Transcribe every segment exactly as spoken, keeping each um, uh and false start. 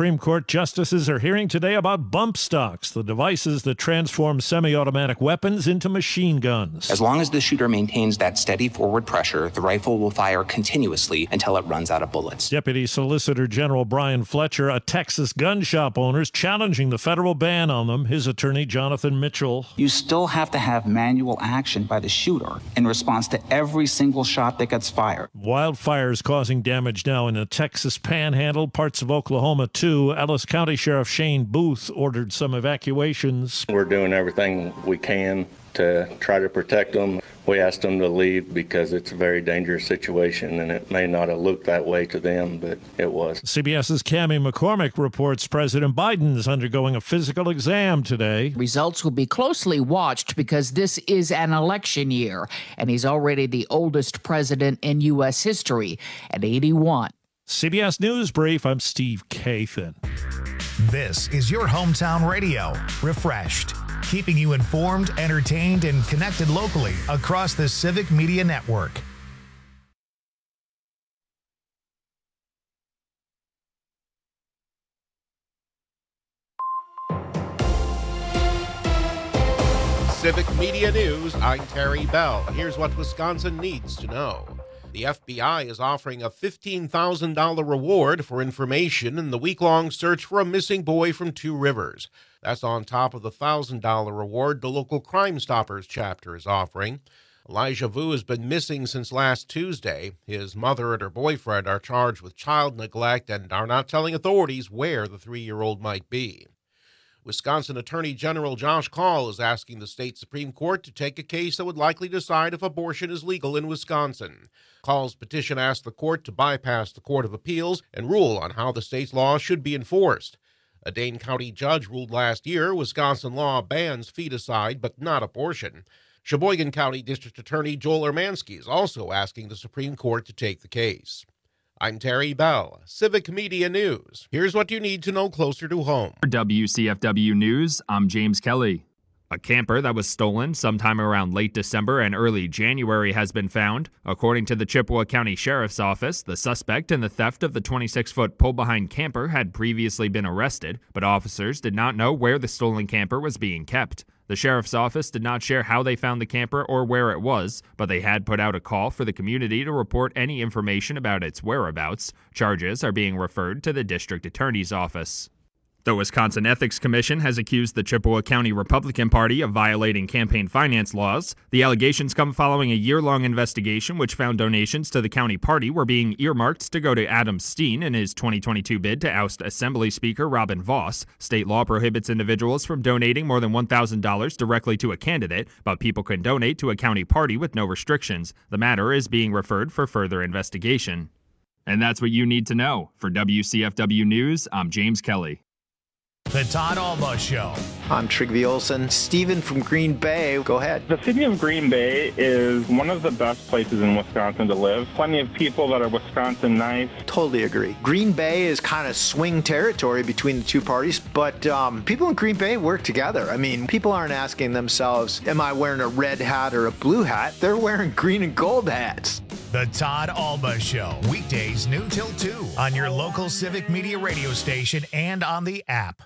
Supreme Court justices are hearing today about bump stocks, the devices that transform semi-automatic weapons into machine guns. As long as the shooter maintains that steady forward pressure, the rifle will fire continuously until it runs out of bullets. Deputy Solicitor General Brian Fletcher, a Texas gun shop owner, is challenging the federal ban on them. His attorney, Jonathan Mitchell. You still have to have manual action by the shooter in response to every single shot that gets fired. Wildfires causing damage now in the Texas Panhandle, parts of Oklahoma too. Ellis County Sheriff Shane Booth ordered some evacuations. We're doing everything we can to try to protect them. We asked them to leave because it's a very dangerous situation, and it may not have looked that way to them, but it was. CBS's Cammie McCormick reports President Biden is undergoing a physical exam today. Results will be closely watched because this is an election year, and he's already the oldest president in U S history at eighty-one. C B S News Brief, I'm Steve Kathan. This is your hometown radio, Refreshed, keeping you informed, entertained, and connected locally across the Civic Media Network. Civic Media News, I'm Terry Bell. Here's what Wisconsin needs to know. The F B I is offering a fifteen thousand dollars reward for information in the week-long search for a missing boy from Two Rivers. That's on top of the one thousand dollars reward the local Crime Stoppers chapter is offering. Elijah Vu has been missing since last Tuesday. His mother and her boyfriend are charged with child neglect and are not telling authorities where the three-year-old might be. Wisconsin Attorney General Josh Kaul is asking the state Supreme Court to take a case that would likely decide if abortion is legal in Wisconsin. Kaul's petition asked the court to bypass the Court of Appeals and rule on how the state's law should be enforced. A Dane County judge ruled last year Wisconsin law bans feticide but not abortion. Sheboygan County District Attorney Joel Ermansky is also asking the Supreme Court to take the case. I'm Terry Bell, Civic Media News. Here's what you need to know closer to home. For W C F W News, I'm James Kelly. A camper that was stolen sometime around late December and early January has been found. According to the Chippewa County Sheriff's Office, the suspect in the theft of the twenty-six-foot pull-behind camper had previously been arrested, but officers did not know where the stolen camper was being kept. The Sheriff's Office did not share how they found the camper or where it was, but they had put out a call for the community to report any information about its whereabouts. Charges are being referred to the District Attorney's Office. The Wisconsin Ethics Commission has accused the Chippewa County Republican Party of violating campaign finance laws. The allegations come following a year-long investigation which found donations to the county party were being earmarked to go to Adam Steen in his twenty twenty-two bid to oust Assembly Speaker Robin Voss. State law prohibits individuals from donating more than one thousand dollars directly to a candidate, but people can donate to a county party with no restrictions. The matter is being referred for further investigation. And that's what you need to know. For W C F W News, I'm James Kelly. The Todd Alba Show. I'm Trygve Olsen. Steven from Green Bay, go ahead. The city of Green Bay is one of the best places in Wisconsin to live. Plenty of people that are Wisconsin nice. Totally agree. Green Bay is kind of swing territory between the two parties, but um, people in Green Bay work together. I mean, people aren't asking themselves, am I wearing a red hat or a blue hat? They're wearing green and gold hats. The Todd Alba Show. Weekdays noon till two on your local Civic Media radio station and on the app.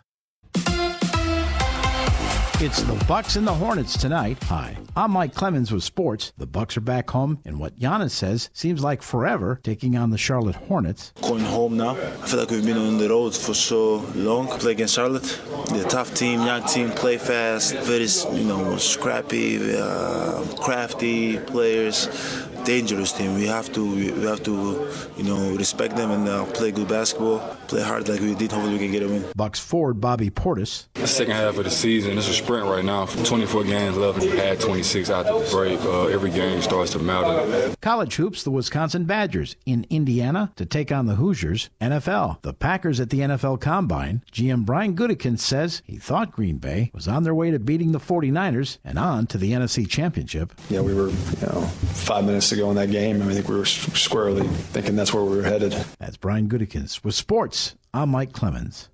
It's the Bucks and the Hornets tonight. Hi, I'm Mike Clemens with sports. The Bucks are back home, and what Giannis says seems like forever, taking on the Charlotte Hornets. Going home now. I feel like we've been on the road for so long. Play against Charlotte. They're a tough team, young team, play fast, very, you know, scrappy, uh, crafty players. Dangerous team. We have to, we have to, you know, respect them and uh, play good basketball, play hard like we did. Hopefully, we can get a win. Bucks forward Bobby Portis. The second half of the season, it's a sprint right now. twenty-four games left. We had twenty-six after the break. Uh, every game starts to matter. College hoops: the Wisconsin Badgers in Indiana to take on the Hoosiers. N F L: the Packers at the N F L Combine. G M Brian Gutekunst says he thought Green Bay was on their way to beating the forty-niners and on to the N F C Championship. Yeah, we were, you know, five minutes ago in that game, and I think we were squarely thinking that's where we were headed. That's Brian Gutekunst. With sports, I'm Mike Clemens.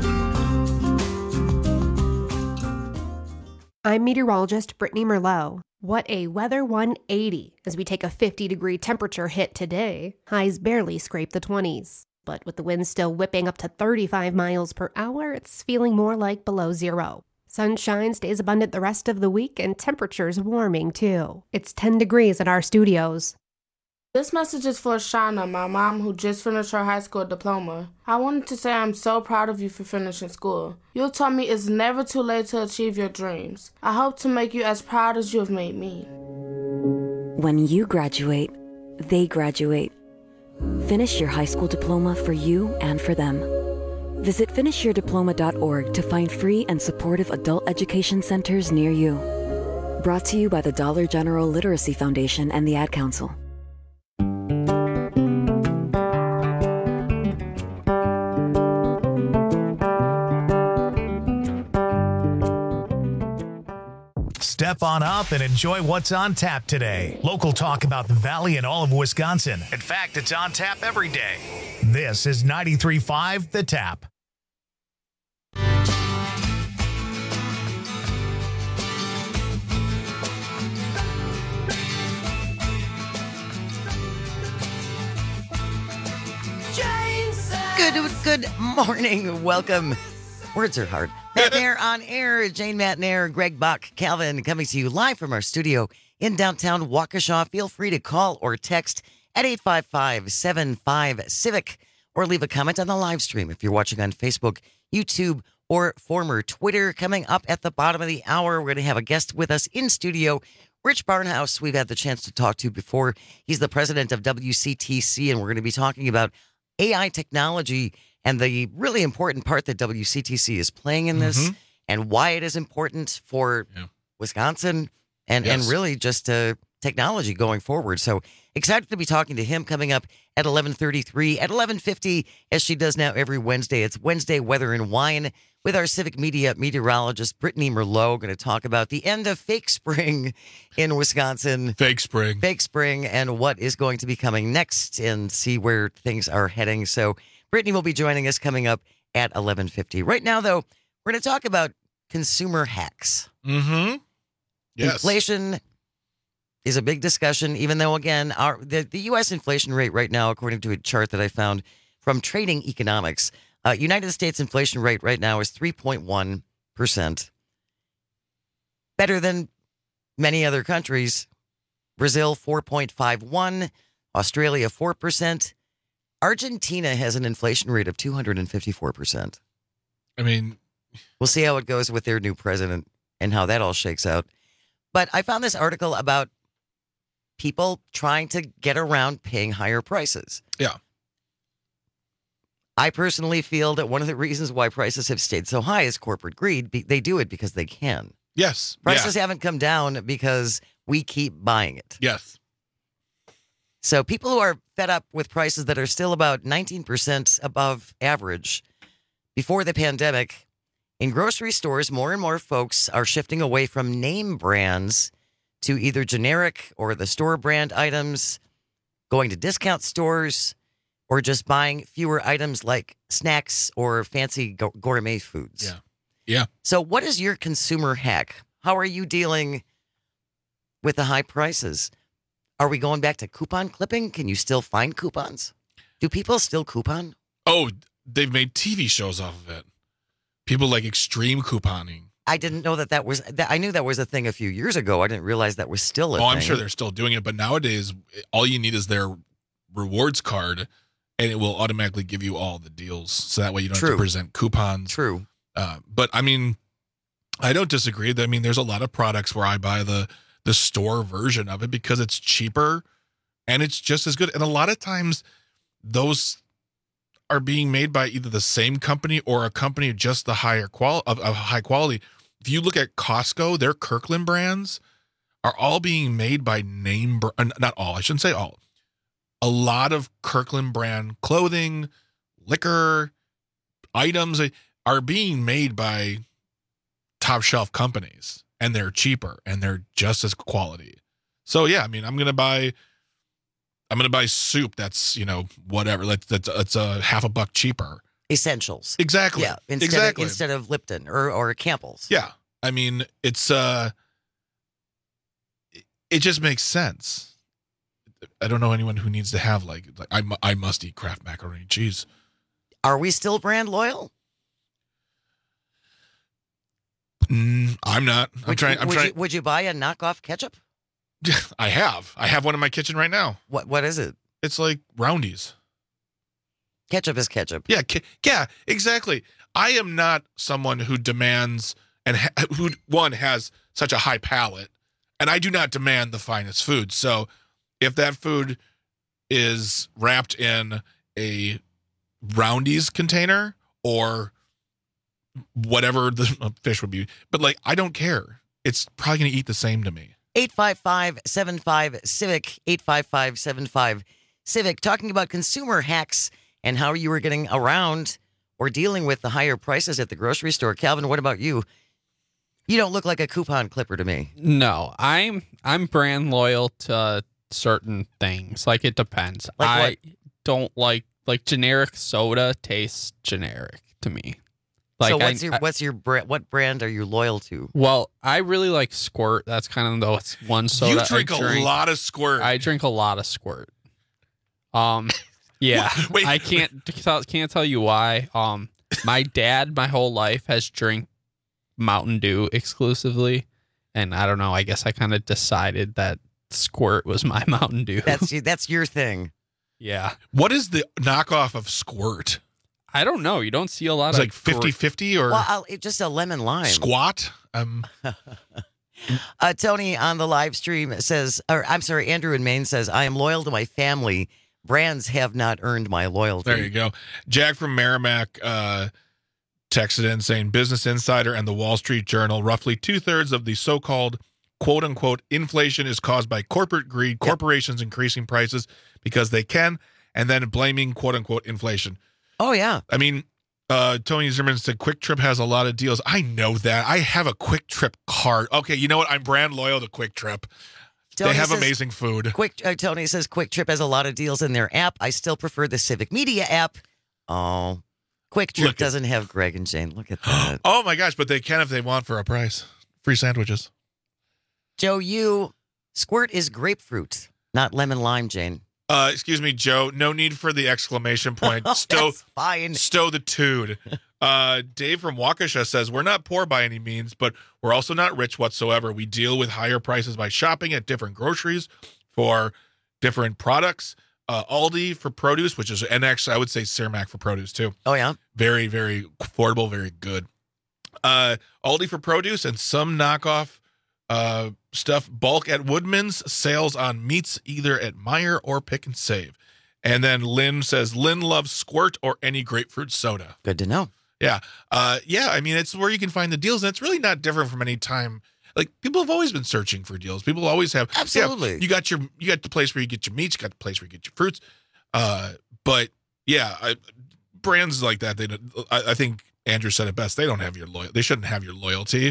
I'm meteorologist Brittany Merlot. What a weather one eighty as we take a fifty degree temperature hit today. Highs barely scrape the twenties. But with the wind still whipping up to thirty-five miles per hour, it's feeling more like below zero. Sunshine stays abundant the rest of the week and temperatures warming too. It's ten degrees at our studios. This message is for Shauna, my mom, who just finished her high school diploma. I wanted to say I'm so proud of you for finishing school. You taught me it's never too late to achieve your dreams. I hope to make you as proud as you have made me. When you graduate, they graduate. Finish your high school diploma for you and for them. Visit finish your diploma dot org to find free and supportive adult education centers near you. Brought to you by the Dollar General Literacy Foundation and the Ad Council. Step on up and enjoy what's on tap today. Local talk about the Valley and all of Wisconsin. In fact, it's on tap every day. This is ninety-three point five The Tap. Good, good morning. Welcome. Words are hard. Matt Nair on air. Jane Matt Nair, Greg Bach, Calvin coming to you live from our studio in downtown Waukesha. Feel free to call or text at eight five five, seven five, civic or leave a comment on the live stream if you're watching on Facebook, YouTube, or former Twitter. Coming up at the bottom of the hour, we're going to have a guest with us in studio. Rich Barnhouse, we've had the chance to talk to before. He's the president of W C T C, and we're going to be talking about A I technology and the really important part that W C T C is playing in this, mm-hmm. and why it is important for yeah. Wisconsin and, yes. and really just uh, technology going forward. So excited to be talking to him coming up at eleven thirty-three, at eleven fifty, as she does now every Wednesday. It's Wednesday Weather and Wine with our Civic Media meteorologist, Brittany Merlot, going to talk about the end of fake spring in Wisconsin. Fake spring. Fake spring and what is going to be coming next and see where things are heading. So Brittany will be joining us coming up at eleven fifty. Right now, though, we're going to talk about consumer hacks. Mm-hmm. Yes. Inflation is a big discussion, even though, again, our the, the U S inflation rate right now, according to a chart that I found from Trading Economics, uh, United States inflation rate right now is three point one percent. Better than many other countries. Brazil, four point five one. Australia, four percent. Argentina has an inflation rate of two hundred fifty-four percent. I mean, we'll see how it goes with their new president and how that all shakes out. But I found this article about people trying to get around paying higher prices. Yeah. I personally feel that one of the reasons why prices have stayed so high is corporate greed. They do it because they can. Yes. Prices yeah. haven't come down because we keep buying it. Yes. So people who are fed up with prices that are still about nineteen percent above average before the pandemic, in grocery stores, more and more folks are shifting away from name brands to either generic or the store brand items, going to discount stores, or just buying fewer items like snacks or fancy gourmet foods. Yeah. Yeah. So what is your consumer hack? How are you dealing with the high prices? Are we going back to coupon clipping? Can you still find coupons? Do people still coupon? Oh, they've made T V shows off of it. People like extreme couponing. I didn't know that that was, that, I knew that was a thing a few years ago. I didn't realize that was still a oh, thing. Oh, I'm sure they're still doing it. But nowadays, all you need is their rewards card, and it will automatically give you all the deals. So that way you don't True. have to present coupons. True. Uh, but, I mean, I don't disagree. I mean, there's a lot of products where I buy the, the store version of it because it's cheaper and it's just as good. And a lot of times those are being made by either the same company or a company just the higher qual of, of high quality. If you look at Costco, their Kirkland brands are all being made by name, br- not all, I shouldn't say all. A lot of Kirkland brand clothing, liquor, items are being made by top shelf companies, and they're cheaper and they're just as quality. So yeah, I mean, I'm going to buy, I'm going to buy soup. That's, you know, whatever. That's, that's, that's a half a buck cheaper. Essentials. Exactly. Yeah. Instead exactly. Of, instead of Lipton or, or Campbell's. Yeah. I mean, it's, uh, it just makes sense. I don't know anyone who needs to have like, like I, mu- I must eat Kraft macaroni and cheese. Are we still brand loyal? Mm, I'm not. I'm would trying. You, I'm would, trying. You, would you buy a knockoff ketchup? I have. I have one in my kitchen right now. What What is it? It's like Roundy's. Ketchup is ketchup. Yeah, ke- yeah, exactly. I am not someone who demands and ha- who one has such a high palate, and I do not demand the finest food. So, if that food is wrapped in a Roundy's container or whatever the fish would be, but like I don't care. It's probably going to eat the same to me. eight five five, seven five, civic, eight five five, seven five, civic, talking about consumer hacks and how you were getting around or dealing with the higher prices at the grocery store. Calvin, what about you? You don't look like a coupon clipper to me. No, I'm I'm brand loyal to certain things. Like, it depends. Like I what? don't like like generic soda tastes generic to me. Like, so what's I, your what's your brand? What brand are you loyal to? Well, I really like Squirt. That's kind of the it's one soda. You drink, I a lot of Squirt. I drink a lot of Squirt. Um, yeah, Wait. I can't can't tell you why. Um, my dad, my whole life has drank Mountain Dew exclusively, and I don't know. I guess I kind of decided that Squirt was my Mountain Dew. That's that's your thing. Yeah. What is the knockoff of Squirt? I don't know. You don't see a lot It's of like fifty-fifty or Well, I'll, it, just a lemon lime. Squat. Um, uh, Tony on the live stream says, or I'm sorry, Andrew in Maine says, I am loyal to my family. Brands have not earned my loyalty. There you go. Jack from Merrimack uh, texted in saying Business Insider and the Wall Street Journal, roughly two-thirds of the so-called quote-unquote inflation is caused by corporate greed, corporations increasing prices because they can, and then blaming quote-unquote inflation. Oh, yeah. I mean, uh, Tony Zimmerman said Quick Trip has a lot of deals. I know that. I have a Quick Trip card. Okay, you know what? I'm brand loyal to Quick Trip. Tony they have says, amazing food. Quick uh, Tony says Quick Trip has a lot of deals in their app. I still prefer the Civic Media app. Oh, Quick Trip Look doesn't have Greg and Jane. Look at that. Oh, my gosh, but they can if they want for a price. Free sandwiches. Joe, you, Squirt is grapefruit, not lemon lime, Jane. Uh, excuse me, Joe. No need for the exclamation point. Stow, fine. Stow the tude. Uh, Dave from Waukesha says, we're not poor by any means, but we're also not rich whatsoever. We deal with higher prices by shopping at different groceries for different products. Uh, Aldi for produce, which is, and actually I would say Cermak for produce too. Oh, yeah? Very, very affordable, very good. Uh, Aldi for produce and some knockoff uh, stuff. Bulk at Woodman's, sales on meats either at Meijer or Pick and Save. And then Lynn says, Lynn loves Squirt or any grapefruit soda. Good to know. Yeah. Uh, yeah, I mean, it's where you can find the deals, and it's really not different from any time. Like, people have always been searching for deals. People always have. Absolutely. Yeah, you got your, you got the place where you get your meats, you got the place where you get your fruits. Uh, but yeah, I, brands like that, they, I, I think Andrew said it best. They don't have your loyalty. They shouldn't have your loyalty.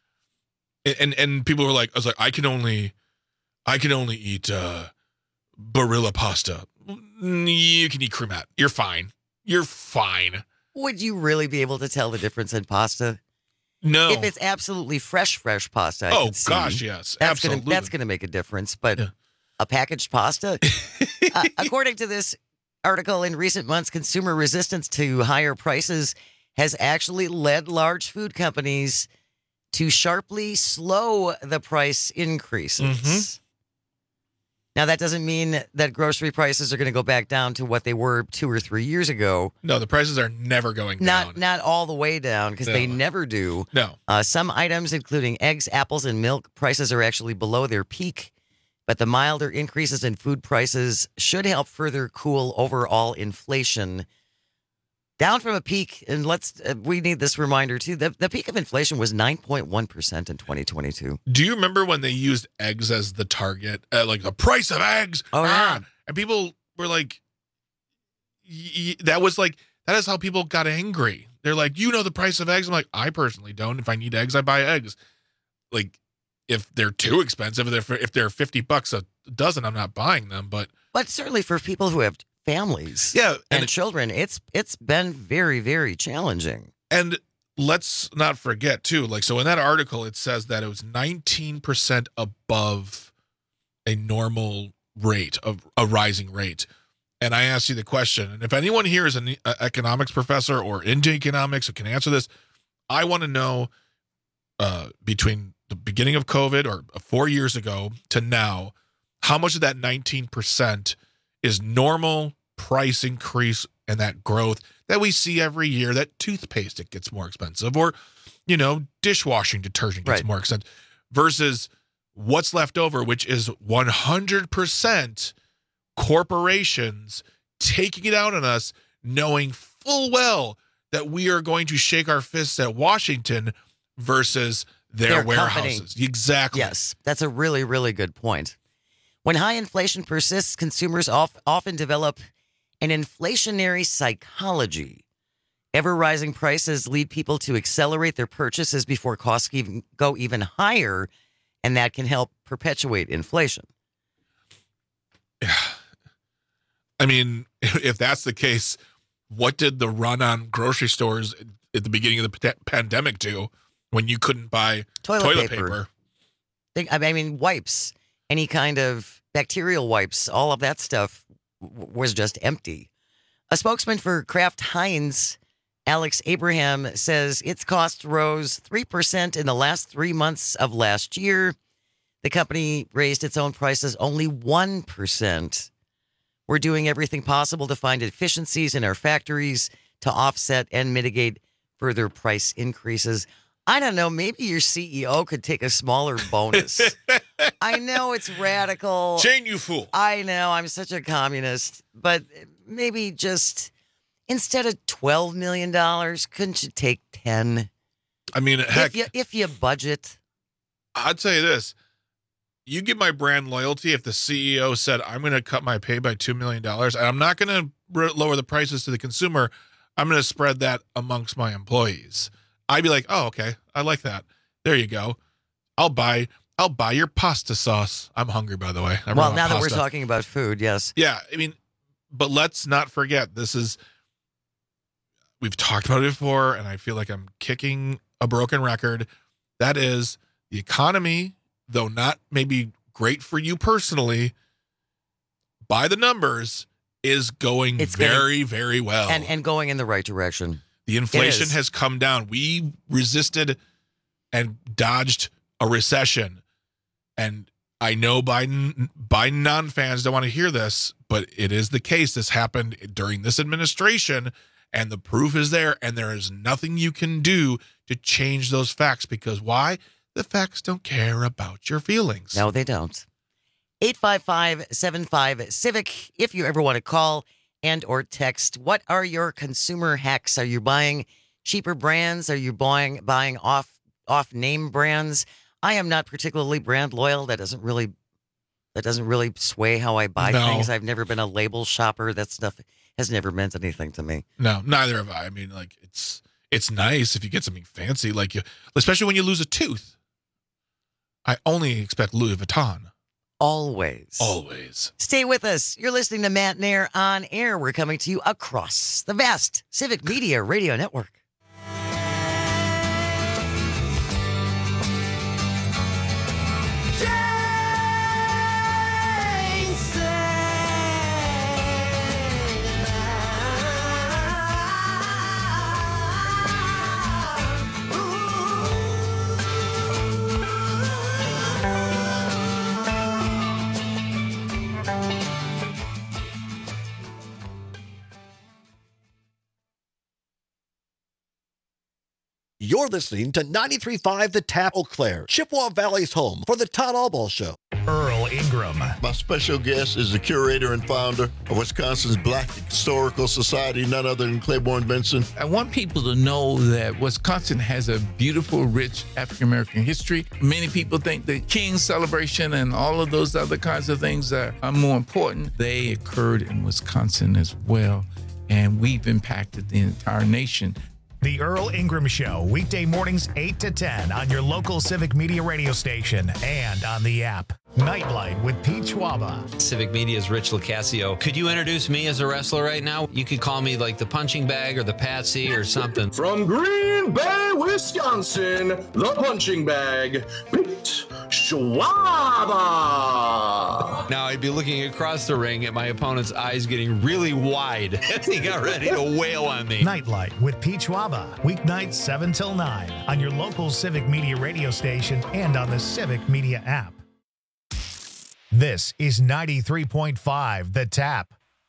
And, and and people were like, I was like, I can only, I can only eat uh, Barilla pasta. You can eat cremate. You're fine. You're fine. Would you really be able to tell the difference in pasta? No. If it's absolutely fresh, fresh pasta, I Oh, can see. gosh, yes. That's Absolutely. Gonna, that's going to make a difference. But yeah. a packaged pasta? uh, according to this article, in recent months, consumer resistance to higher prices has actually led large food companies to sharply slow the price increases. Mm-hmm. Now, that doesn't mean that grocery prices are going to go back down to what they were two or three years ago. No, the prices are never going down. Not not all the way down, because No. they never do. No. Uh, some items, including eggs, apples, and milk, prices are actually below their peak. But the milder increases in food prices should help further cool overall inflation. Down from a peak, and let's uh, we need this reminder too, the, the peak of inflation was nine point one percent in twenty twenty-two. Do you remember when they used eggs as the target? Uh, like the price of eggs? Oh, yeah. Ah! And people were like, y- y- that was like, that is how people got angry. They're like, you know the price of eggs? I'm like, I personally don't. If I need eggs, I buy eggs. Like, if they're too expensive, if they're, if they're fifty bucks a dozen, I'm not buying them. But But certainly for people who have families yeah, and, and it, children, it's it's been very, very challenging. And let's not forget, too, like, so in that article, it says that it was nineteen percent above a normal rate of a rising rate. And I ask you the question, and if anyone here is an uh, economics professor or into economics who can answer this, I want to know uh, between the beginning of COVID or four years ago to now, how much of that nineteen percent is normal price increase and that growth that we see every year, that toothpaste, it gets more expensive, or, you know, dishwashing detergent gets Right. more expensive, versus what's left over, which is one hundred percent corporations taking it out on us, knowing full well that we are going to shake our fists at Washington versus their, Their warehouses. company. Exactly. Yes, that's a really, really good point. When high inflation persists, consumers of, often develop an inflationary psychology. Ever-rising prices lead people to accelerate their purchases before costs even go even higher, and that can help perpetuate inflation. I mean, if that's the case, what did the run on grocery stores at the beginning of the pa- pandemic do when you couldn't buy Toilet, toilet, paper. paper? Think, I mean, wipes, any kind of bacterial wipes, all of that stuff w- was just empty. A spokesman for Kraft Heinz, Alex Abraham, says its cost rose three percent in the last three months of last year. The company raised its own prices only one percent. We're doing everything possible to find efficiencies in our factories to offset and mitigate further price increases. I don't know, maybe your C E O could take a smaller bonus. I know it's radical. Jane, you fool. I know, I'm such a communist, but maybe just instead of twelve million dollars, couldn't you take ten? I mean, heck, If you, if you budget. I'd say this. You get my brand loyalty if the C E O said, I'm going to cut my pay by two million dollars, and I'm not going to lower the prices to the consumer. I'm going to spread that amongst my employees. I'd be like, oh, okay, I like that. There you go. I'll buy I'll buy your pasta sauce. I'm hungry, by the way. I Well, want now that we're pasta. talking about food, yes. Yeah, I mean, but let's not forget, this is, we've talked about it before, and I feel like I'm kicking a broken record. That is, the economy, though not maybe great for you personally, by the numbers, is going It's very, getting- very well. And and going in the right direction. The inflation has come down. We resisted and dodged a recession. And I know Biden Biden non-fans don't want to hear this, but it is the case. This happened during this administration, and the proof is there, and there is nothing you can do to change those facts, because why? The facts don't care about your feelings. No, they don't. eight five five, seven five, CIVIC if you ever want to call and or text. What are your consumer hacks? Are you buying cheaper brands? Are you buying buying off off name brands? I am not particularly brand loyal. That doesn't really that doesn't really sway how I buy No. things. I've never been a label shopper. That stuff has never meant anything to me. No, neither have I. I mean, like, it's it's nice if you get something fancy, like you, especially when you lose a tooth. I only expect Louis Vuitton. Always. Always. Stay with us. You're listening to Matt Nair on Air. We're coming to you across the vast Civic Media Radio Network. You're listening to ninety-three point five The Tap, Eau Claire, Chippewa Valley's home for the Todd Albaugh Show. Earl Ingram. My special guest is the curator and founder of Wisconsin's Black Historical Society, none other than Claiborne Benson. I want people to know that Wisconsin has a beautiful, rich African-American history. Many people think the King's celebration and all of those other kinds of things are, are more important. They occurred in Wisconsin as well, and we've impacted the entire nation. The Earl Ingram Show, weekday mornings eight to ten on your local Civic Media radio station and on the app. Nightlight with Pete Schwaba. Civic Media's Rich Locascio. Could you introduce me as a wrestler right now? You could call me like the punching bag or the patsy or something. From Green Bay, Wisconsin, the punching bag, Pete Schwaba. Now I'd be looking across the ring at my opponent's eyes getting really wide as he got ready to wail on me. Nightlight with Pete Schwaba. Weeknights seven till nine on your local Civic Media radio station and on the Civic Media app. This is ninety-three point five The Tap.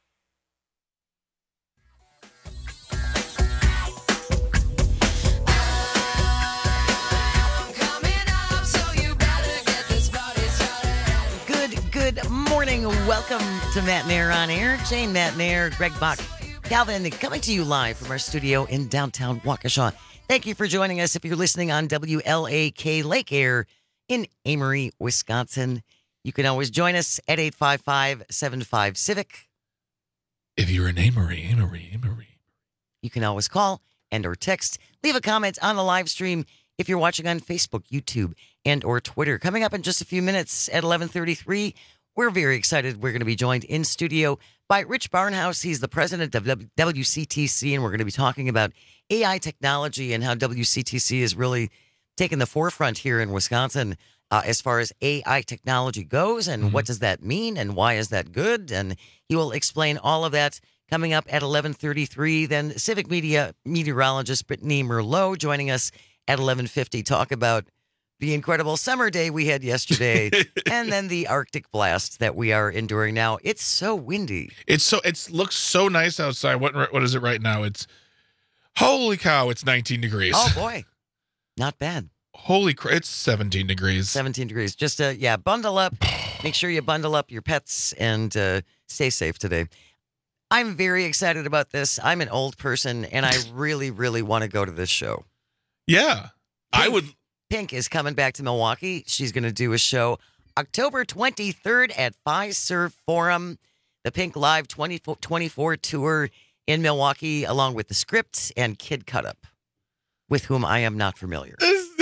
Good morning. Welcome to Matt Nair on Air. Jane Matt Nair, Greg Bach, Calvin, coming to you live from our studio in downtown Waukesha. Thank you for joining us if you're listening on W L A K Lake Air in Amory, Wisconsin. You can always join us at eight five five, seven five, Civic. If you're in Amory, Amory, Amory. You can always call and or text. Leave a comment on the live stream if you're watching on Facebook, YouTube, and or Twitter. Coming up in just a few minutes at eleven thirty-three, we're very excited. We're going to be joined in studio by Rich Barnhouse. He's the president of W C T C, and we're going to be talking about A I technology and how W C T C is really taking the forefront here in Wisconsin uh, as far as A I technology goes, and mm-hmm. what does that mean, and why is that good? And he will explain all of that coming up at eleven thirty-three. Then Civic Media meteorologist Brittany Merlot joining us at eleven fifty. Talk about the incredible summer day we had yesterday, and then the Arctic blast that we are enduring now. It's so windy. It's so it looks so nice outside. What what is it right now? It's holy cow! It's nineteen degrees. Oh boy, not bad. Holy crap! It's seventeen degrees. seventeen degrees. Just uh, yeah, bundle up. Make sure you bundle up your pets and uh, stay safe today. I'm very excited about this. I'm an old person, and I really, really want to go to this show. Yeah, Pink, I would. Pink is coming back to Milwaukee. She's going to do a show October twenty-third at Fiserv Forum, the Pink Live twenty twenty-four tour in Milwaukee, along with The Script and Kid Cut Up, with whom I am not familiar.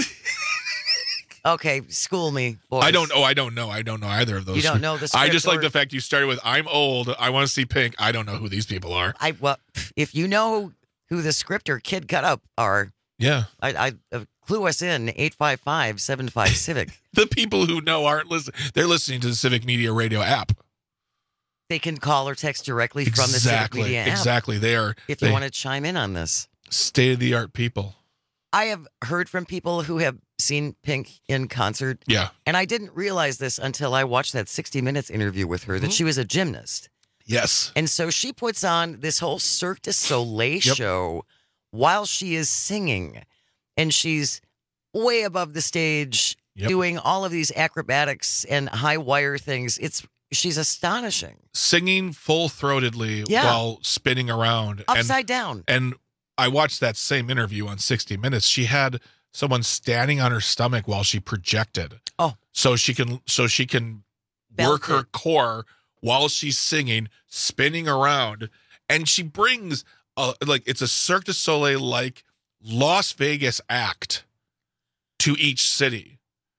Okay, school me, boys. I don't. Oh, I don't know. I don't know either of those. You don't know The Script. I just like or... the fact you started with "I'm old. I want to see Pink." I don't know who these people are. I well, if you know who The Script or Kid Cut Up are. Yeah. I, I uh, clue us in, eight five five, seven five, Civic. The people who know aren't listening. They're listening to the Civic Media Radio app. They can call or text directly exactly, from the Civic Media app. Exactly. They are. If they, you want to chime in on this. State-of-the-art people. I have heard from people who have seen Pink in concert. Yeah. And I didn't realize this until I watched that sixty minutes interview with her, that mm-hmm. she was a gymnast. Yes. And so she puts on this whole Cirque du Soleil yep. show while she is singing. And she's way above the stage yep. doing all of these acrobatics and high wire things. It's she's astonishing. Singing full-throatedly yeah. while spinning around. Upside and, down. And I watched that same interview on sixty minutes. She had someone standing on her stomach while she projected. Oh. So she can so she can Belt work her it. core while she's singing, spinning around. And she brings, a, like, it's a Cirque du Soleil-like Las Vegas act to each city.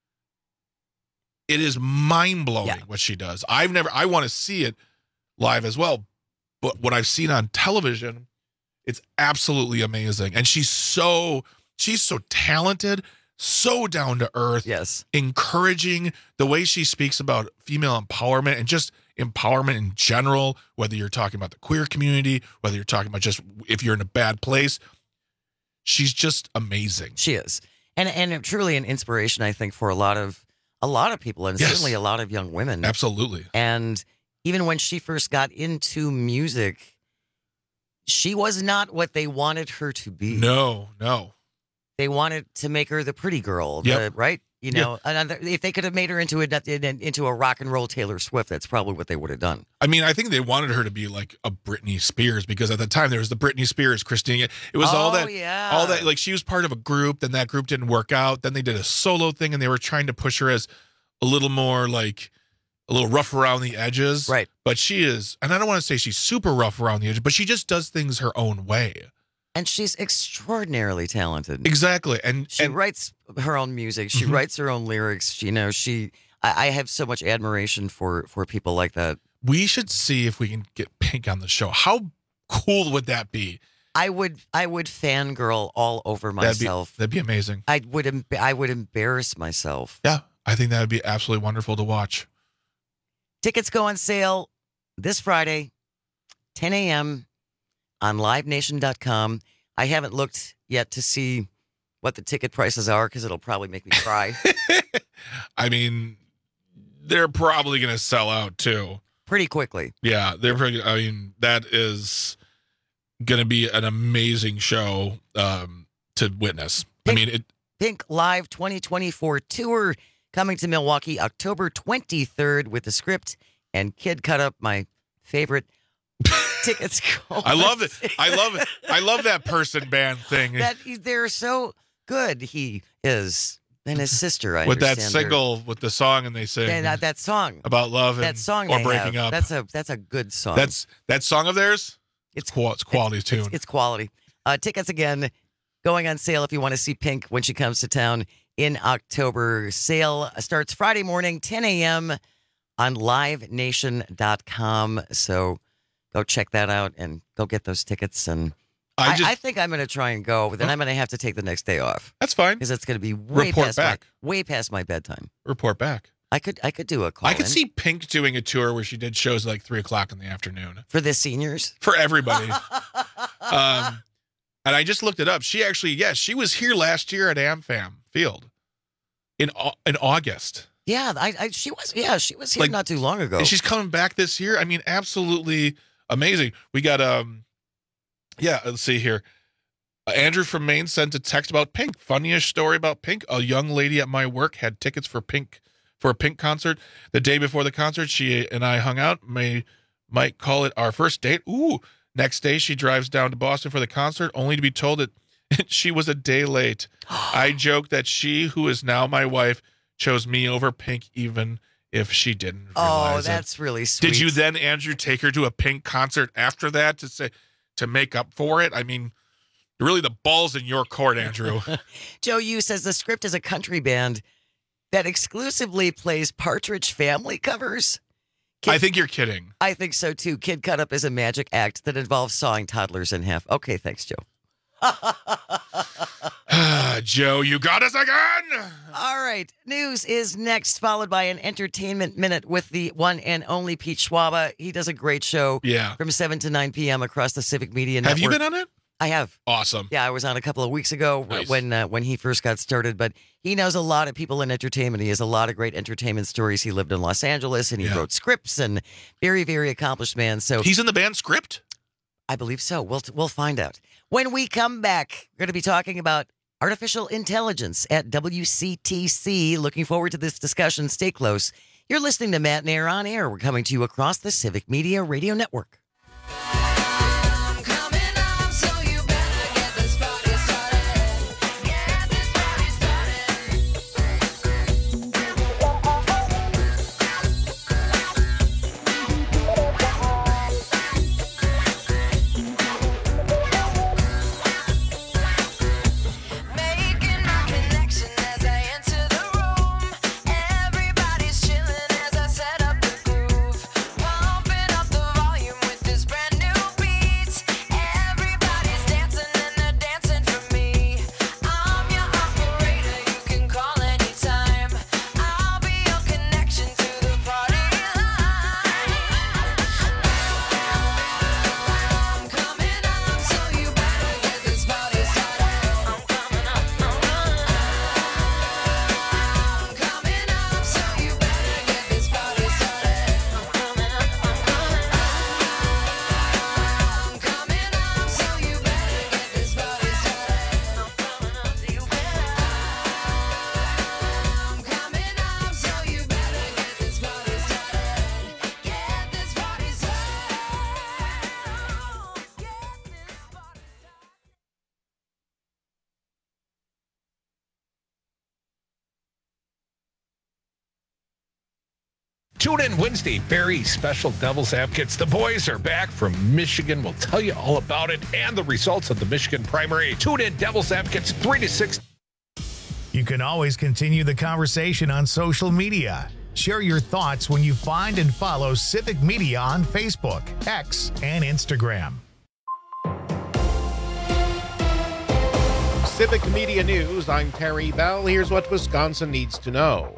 It is mind-blowing yeah. what she does. I've never, I want to see it live as well, but what I've seen on television, it's absolutely amazing. And she's so, she's so talented, so down to earth. Yes. Encouraging the way she speaks about female empowerment and just empowerment in general, whether you're talking about the queer community, whether you're talking about just if you're in a bad place. She's just amazing. She is. And and truly an inspiration, I think, for a lot of a lot of people, and yes. certainly a lot of young women. Absolutely. And even when she first got into music, she was not what they wanted her to be. No, no. They wanted to make her the pretty girl, yep. the, right? You know, yep. another, if they could have made her into a into a rock and roll Taylor Swift, that's probably what they would have done. I mean, I think they wanted her to be like a Britney Spears, because at the time there was the Britney Spears, Christina. It was oh, all that, yeah. all that. Like, she was part of a group, then that group didn't work out. Then they did a solo thing, and they were trying to push her as a little more like a little rough around the edges. Right. But she is, and I don't want to say she's super rough around the edges, but she just does things her own way. And she's extraordinarily talented. Exactly. And she and, writes her own music. She mm-hmm. writes her own lyrics. You know, she I, I have so much admiration for for people like that. We should see if we can get Pink on the show. How cool would that be? I would I would fangirl all over myself. That'd be, that'd be amazing. I would I would embarrass myself. Yeah. I think that would be absolutely wonderful to watch. Tickets go on sale this Friday, ten a.m. on live nation dot com. I haven't looked yet to see what the ticket prices are because it'll probably make me cry. I mean, they're probably going to sell out too. Pretty quickly. Yeah, they're pretty, I mean, that is going to be an amazing show um, to witness. Pink, I mean, it. Pink Live twenty twenty-four tour coming to Milwaukee October twenty-third with the Script and Kid Cut Up, my favorite. Tickets go. I love it. I love it. I love that person band thing. That they're so good. He is. And his sister, I with that understand single, with the song, and they sing and, uh, that song about love and that song or they breaking have. up. That's a that's a good song. That's that song of theirs. It's qual- it's quality it's, tune. It's, it's quality. Uh, tickets again going on sale if you want to see Pink when she comes to town in October. Sale starts Friday morning, ten a.m. on live nation dot com. So go check that out and go get those tickets. And I, I, just, I think I'm going to try and go, but then I'm going to have to take the next day off. That's fine because it's going to be way Report past back. my way past my bedtime. Report back. I could I could do a call. I could in. see Pink doing a tour where she did shows at like three o'clock in the afternoon for the seniors, for everybody. um, and I just looked it up. She actually, yes, she was here last year at AmFam Field in in August. Yeah, I, I she was. Yeah, she was here Like, not too long ago. And she's coming back this year. I mean, absolutely amazing. We got um, yeah. Let's see here. Uh, Andrew from Maine sent a text about Pink. Funniest story about Pink. A young lady at my work had tickets for Pink for a Pink concert. The day before the concert, she and I hung out. May might call it our first date. Ooh. Next day, she drives down to Boston for the concert, only to be told that she was a day late. I joked that she, who is now my wife, chose me over Pink, even if she didn't realize Oh, it. that's really sweet. Did you then, Andrew, take her to a Pink concert after that to say to make up for it? I mean, really, the ball's in your court, Andrew. Joe Yu says the Script is a country band that exclusively plays Partridge Family covers. Kid, I think you're kidding. I think so too. Kid Cut Up is a magic act that involves sawing toddlers in half. Okay, thanks, Joe. Joe, you got us again. All right. News is next, followed by an entertainment minute with the one and only Pete Schwaba. He does a great show Yeah. from seven to nine p.m. across the Civic Media Network. Have you been on it? I have. Awesome. Yeah, I was on a couple of weeks ago Nice. when uh, when he first got started, but he knows a lot of people in entertainment. He has a lot of great entertainment stories. He lived in Los Angeles and he Yeah. wrote scripts and very, very accomplished man. So He's in the band Script? I believe so. We'll we'll find out. When we come back, we're going to be talking about artificial intelligence at W C T C. Looking forward to this discussion. Stay close. You're listening to Matt and Air on Air. We're coming to you across the Civic Media Radio Network. Tune in Wednesday. Very special Devil's Advocates. The boys are back from Michigan. We'll tell you all about it and the results of the Michigan primary. Tune in Devil's Advocates three to six. You can always continue the conversation on social media. Share your thoughts when you find and follow Civic Media on Facebook, X, and Instagram. Civic Media News, I'm Terry Bell. Here's what Wisconsin needs to know.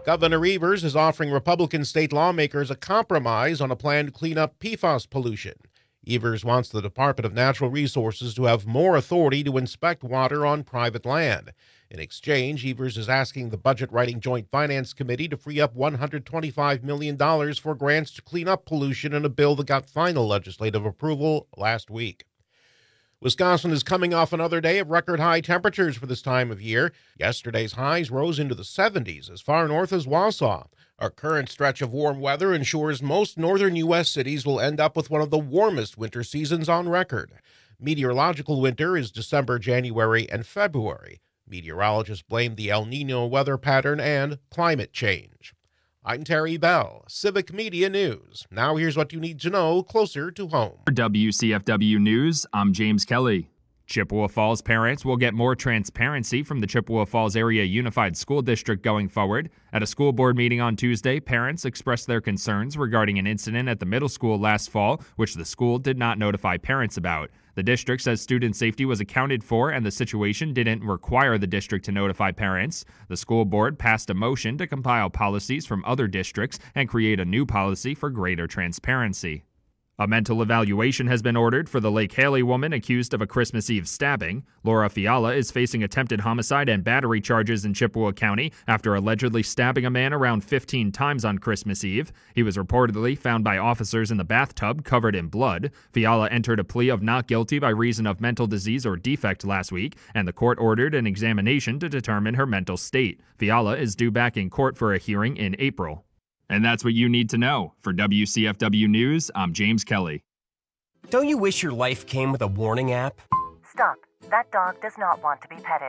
Governor Evers is offering Republican state lawmakers a compromise on a plan to clean up P FAS pollution. Evers wants the Department of Natural Resources to have more authority to inspect water on private land. In exchange, Evers is asking the budget-writing Joint Finance Committee to free up one hundred twenty-five million dollars for grants to clean up pollution in a bill that got final legislative approval last week. Wisconsin is coming off another day of record-high temperatures for this time of year. Yesterday's highs rose into the seventies as far north as Wausau. Our current stretch of warm weather ensures most northern U S cities will end up with one of the warmest winter seasons on record. Meteorological winter is December, January, and February. Meteorologists blame the El Niño weather pattern and climate change. I'm Terry Bell, Civic Media News. Now here's what you need to know closer to home. For W C F W News, I'm James Kelly. Chippewa Falls parents will get more transparency from the Chippewa Falls Area Unified School District going forward. At a school board meeting on Tuesday, parents expressed their concerns regarding an incident at the middle school last fall, which the school did not notify parents about. The district says student safety was accounted for and the situation didn't require the district to notify parents. The school board passed a motion to compile policies from other districts and create a new policy for greater transparency. A mental evaluation has been ordered for the Lake Haley woman accused of a Christmas Eve stabbing. Laura Fiala is facing attempted homicide and battery charges in Chippewa County after allegedly stabbing a man around fifteen times on Christmas Eve. He was reportedly found by officers in the bathtub covered in blood. Fiala entered a plea of not guilty by reason of mental disease or defect last week, and the court ordered an examination to determine her mental state. Fiala is due back in court for a hearing in April. And that's what you need to know. For W C F W News, I'm James Kelly. Don't you wish your life came with a warning app? Stop. That dog does not want to be petted.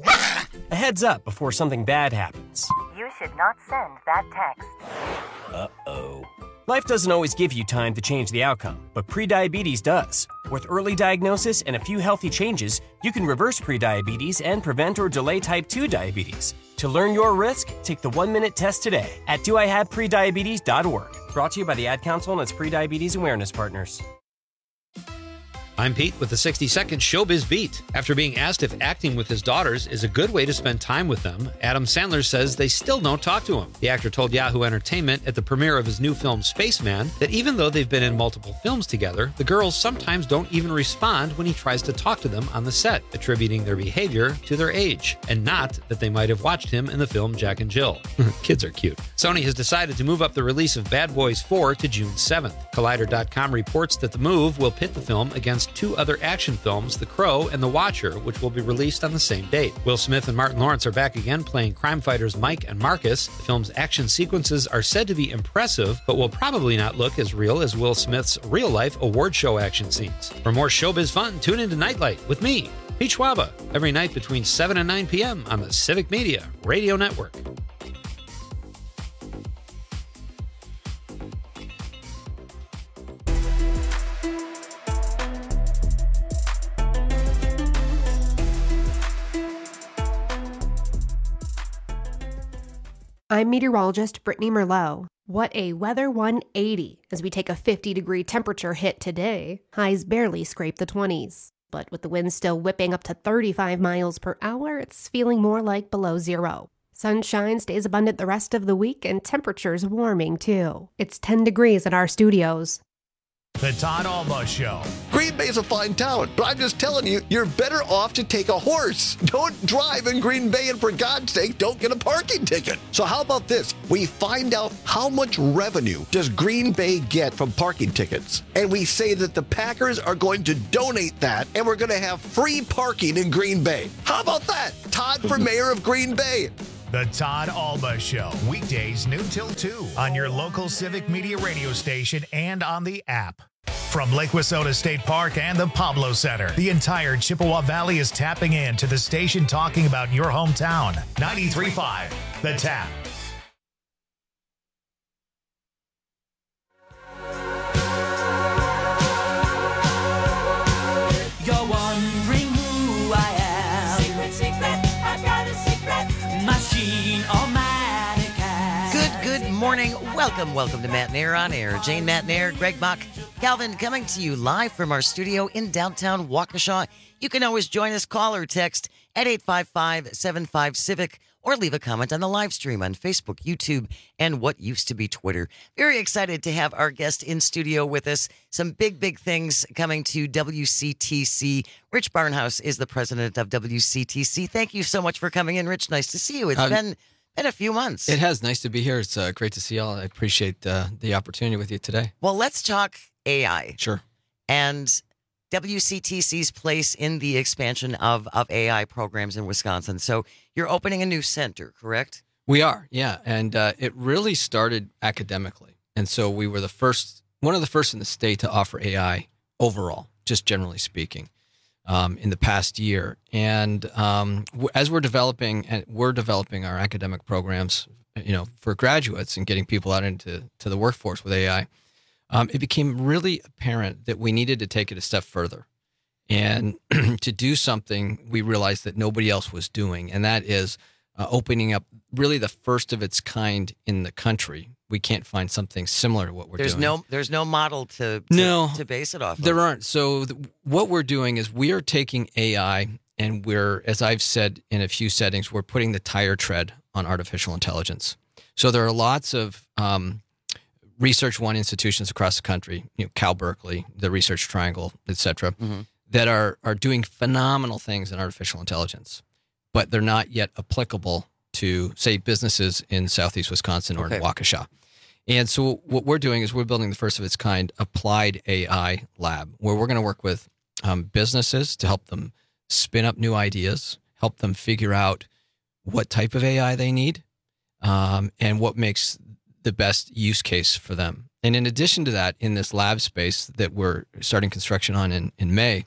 A heads up before something bad happens. You should not send that text. Uh-oh. Life doesn't always give you time to change the outcome, but prediabetes does. With early diagnosis and a few healthy changes, you can reverse prediabetes and prevent or delay type two diabetes. To learn your risk, take the one-minute test today at do I have prediabetes dot org. Brought to you by the Ad Council and its Prediabetes Awareness Partners. I'm Pete with the sixty second Showbiz Beat. After being asked if acting with his daughters is a good way to spend time with them, Adam Sandler says they still don't talk to him. The actor told Yahoo Entertainment at the premiere of his new film Spaceman that even though they've been in multiple films together, the girls sometimes don't even respond when he tries to talk to them on the set, attributing their behavior to their age, and not that they might have watched him in the film Jack and Jill. Kids are cute. Sony has decided to move up the release of Bad Boys four to June seventh. Collider dot com reports that the move will pit the film against two other action films, The Crow and The Watcher, which will be released on the same date. Will Smith and Martin Lawrence are back again playing crime fighters Mike and Marcus. The film's action sequences are said to be impressive, but will probably not look as real as Will Smith's real-life award show action scenes. For more showbiz fun, tune into Nightlight with me, Pete Schwaba, every night between seven and nine p.m. on the Civic Media Radio Network. I'm meteorologist Brittany Merlot. What a weather one eighty as we take a fifty degree temperature hit today. Highs barely scrape the twenties. But with the wind still whipping up to thirty-five miles per hour, it's feeling more like below zero. Sunshine stays abundant the rest of the week and temperatures warming too. It's ten degrees at our studios. The Todd Alba Show. Green Bay's a fine town, but I'm just telling you, you're better off to take a horse. Don't drive in Green Bay, and for God's sake, don't get a parking ticket. So how about this? We find out how much revenue does Green Bay get from parking tickets, and we say that the Packers are going to donate that, and we're going to have free parking in Green Bay. How about that? Todd for mayor of Green Bay. The Todd Alba Show, weekdays noon till two on your local Civic Media radio station and on the app. From Lake Wissota State Park and the Pablo Center, the entire Chippewa Valley is tapping in to the station talking about your hometown. ninety-three point five, The Tap. You're wondering who I am. Secret, secret, I've got a secret. Machine or mannequin. Good, good morning. Welcome, welcome to Matt and Air on Air. Jane, Matt and Air, Greg Bach, Calvin coming to you live from our studio in downtown Waukesha. You can always join us, call or text at eight five five, seven five, CIVIC or leave a comment on the live stream on Facebook, YouTube, and what used to be Twitter. Very excited to have our guest in studio with us. Some big, big things coming to W C T C. Rich Barnhouse is the president of W C T C. Thank you so much for coming in, Rich. Nice to see you. It's Um, been, been a few months. It has. Nice to be here. It's uh, great to see y'all. I appreciate uh, the opportunity with you today. Well, let's talk A I. Sure. And W C T C's place in the expansion of, of A I programs in Wisconsin. So you're opening a new center, correct? We are, yeah. And uh, it really started academically. And so we were the first, one of the first in the state to offer A I overall, just generally speaking, um, in the past year. And um, w- as we're developing, and we're developing our academic programs, you know, for graduates and getting people out into to the workforce with A I, Um, it became really apparent that we needed to take it a step further. And to do something we realized that nobody else was doing, and that is uh, opening up really the first of its kind in the country. We can't find something similar to what we're There's doing. no there's no model to, to, No, to base it off of. There aren't. So th- what we're doing is we are taking A I and we're, as I've said in a few settings, we're putting the tire tread on artificial intelligence. So there are lots of um, Research One institutions across the country, you know, Cal Berkeley, the Research Triangle, et cetera, Mhm. that are are doing phenomenal things in artificial intelligence, but they're not yet applicable to, say, businesses in Southeast Wisconsin or Okay. in Waukesha. And so what we're doing is we're building the first of its kind applied A I lab, where we're going to work with um, businesses to help them spin up new ideas, help them figure out what type of A I they need, um, and what makes the best use case for them. And in addition to that, in this lab space that we're starting construction on in, in May,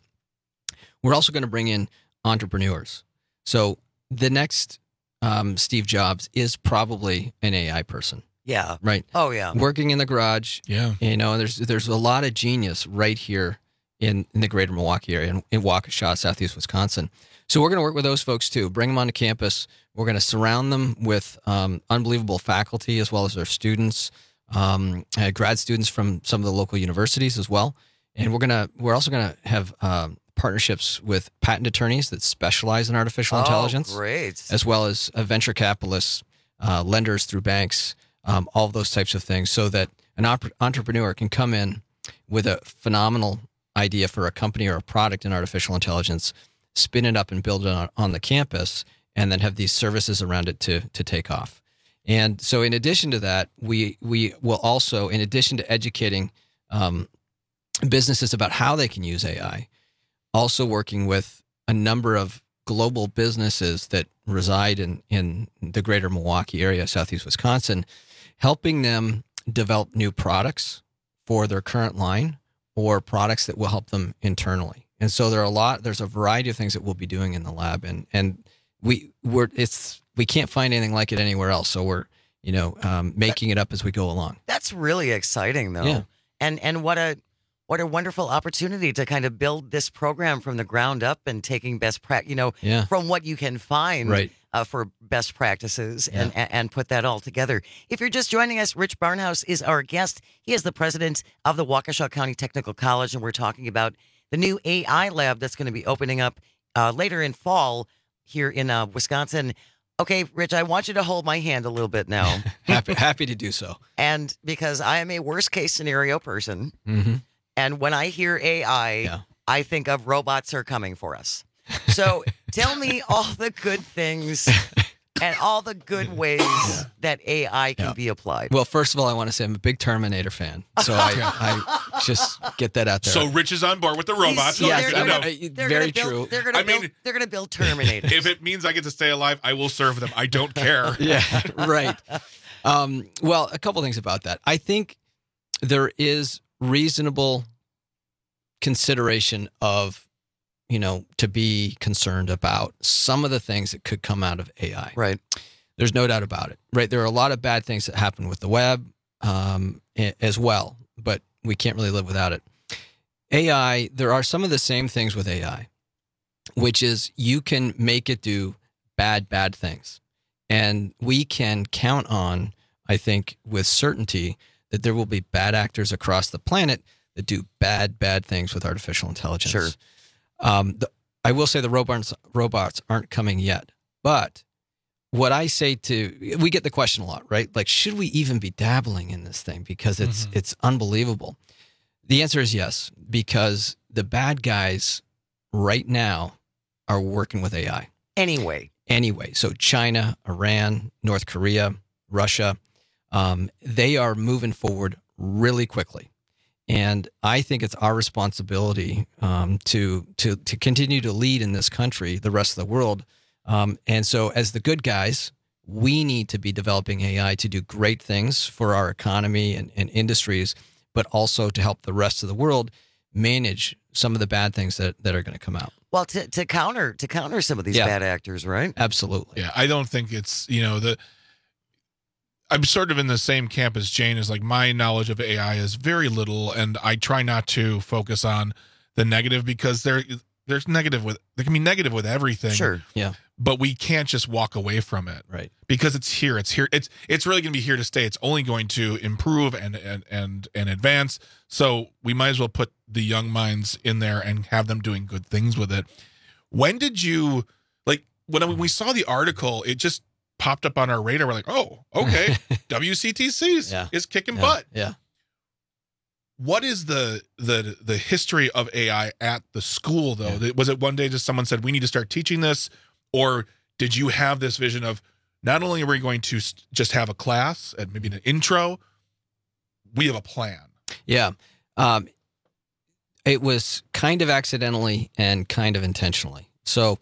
we're also going to bring in entrepreneurs. So the next um, Steve Jobs is probably an A I person. Yeah. Right. Oh, yeah. Working in the garage. Yeah. You know, there's there's a lot of genius right here in, in the greater Milwaukee area, in, in Waukesha, Southeast Wisconsin. So we're going to work with those folks too, bring them onto campus. We're going to surround them with um, unbelievable faculty as well as their students, um, uh, grad students from some of the local universities as well. And we're going to we're also going to have um, partnerships with patent attorneys that specialize in artificial Oh, intelligence, great. as well as uh, venture capitalists, uh, lenders through banks, um, all of those types of things, so that an op- entrepreneur can come in with a phenomenal idea for a company or a product in artificial intelligence, spin it up and build it on, on the campus, and then have these services around it to to take off. And so in addition to that, we we will also, in addition to educating um, businesses about how they can use A I, also working with a number of global businesses that reside in, in the greater Milwaukee area, Southeast Wisconsin, helping them develop new products for their current line or products that will help them internally. And so there are a lot, there's a variety of things that we'll be doing in the lab, and, and we we're it's we can't find anything like it anywhere else. So we're, you know, um, making it up as we go along. That's really exciting, though. Yeah. And and what a what a wonderful opportunity to kind of build this program from the ground up and taking best practice, you know, Yeah. from what you can find Right. uh, for best practices and, and and put that all together. If you're just joining us, Rich Barnhouse is our guest. He is the president of the Waukesha County Technical College, and we're talking about the new A I lab that's going to be opening up uh, later in fall here in uh, Wisconsin. Okay, Rich, I want you to hold my hand a little bit now. happy, happy to do so. And because I am a worst case scenario person, Mm-hmm. and when I hear A I, I think of robots are coming for us. So tell me all the good things and all the good ways that A I can be applied. Well, first of all, I want to say I'm a big Terminator fan, so I, I just get that out there. So Rich is on board with the robots. He's- Yes, yeah, I know. they're- they're gonna very build- true. They're going to I build. mean- they're going to build Terminators. If it means I get to stay alive, I will serve them. I don't care. Yeah, right. Um, well, a couple things about that. I think there is reasonable consideration of, you know, to be concerned about some of the things that could come out of A I. Right. There's no doubt about it. Right. There are a lot of bad things that happen with the web um, a- as well, but we can't really live without it. A I, there are some of the same things with A I, which is you can make it do bad, bad things. And we can count on, I think, with certainty that there will be bad actors across the planet that do bad, bad things with artificial intelligence. Sure. Um, the, I will say the robots, robots aren't coming yet, but what I say to, we get the question a lot, right? Like, should we even be dabbling in this thing? Because it's, Mm-hmm. it's unbelievable. The answer is yes, because the bad guys right now are working with A I. Anyway. Anyway. So China, Iran, North Korea, Russia, um, they are moving forward really quickly. And I think it's our responsibility um, to, to, to continue to lead in this country, the rest of the world. Um, and so as the good guys, we need to be developing A I to do great things for our economy and, and industries, but also to help the rest of the world manage some of the bad things that, that are going to come out. Well, to, to counter to counter some of these Yeah. bad actors, right? Absolutely. Yeah, I don't think it's, you know, the I'm sort of in the same camp as Jane. Is like, my knowledge of A I is very little, and I try not to focus on the negative, because there there's negative with there can be negative with everything. Sure. Yeah. But we can't just walk away from it. Right. Because it's here. It's here. It's it's really going to be here to stay. It's only going to improve and and and and advance. So we might as well put the young minds in there and have them doing good things with it. When did you, like, when we saw the article, it just popped up on our radar. We're like, oh, okay, W C T C's Yeah. is kicking Yeah. butt. Yeah. What is the the the history of A I at the school, though? Was it one day just someone said, we need to start teaching this? Or did you have this vision of, not only are we going to s- just have a class and maybe an intro, we have a plan? Yeah. Um, it was kind of accidentally and kind of intentionally. So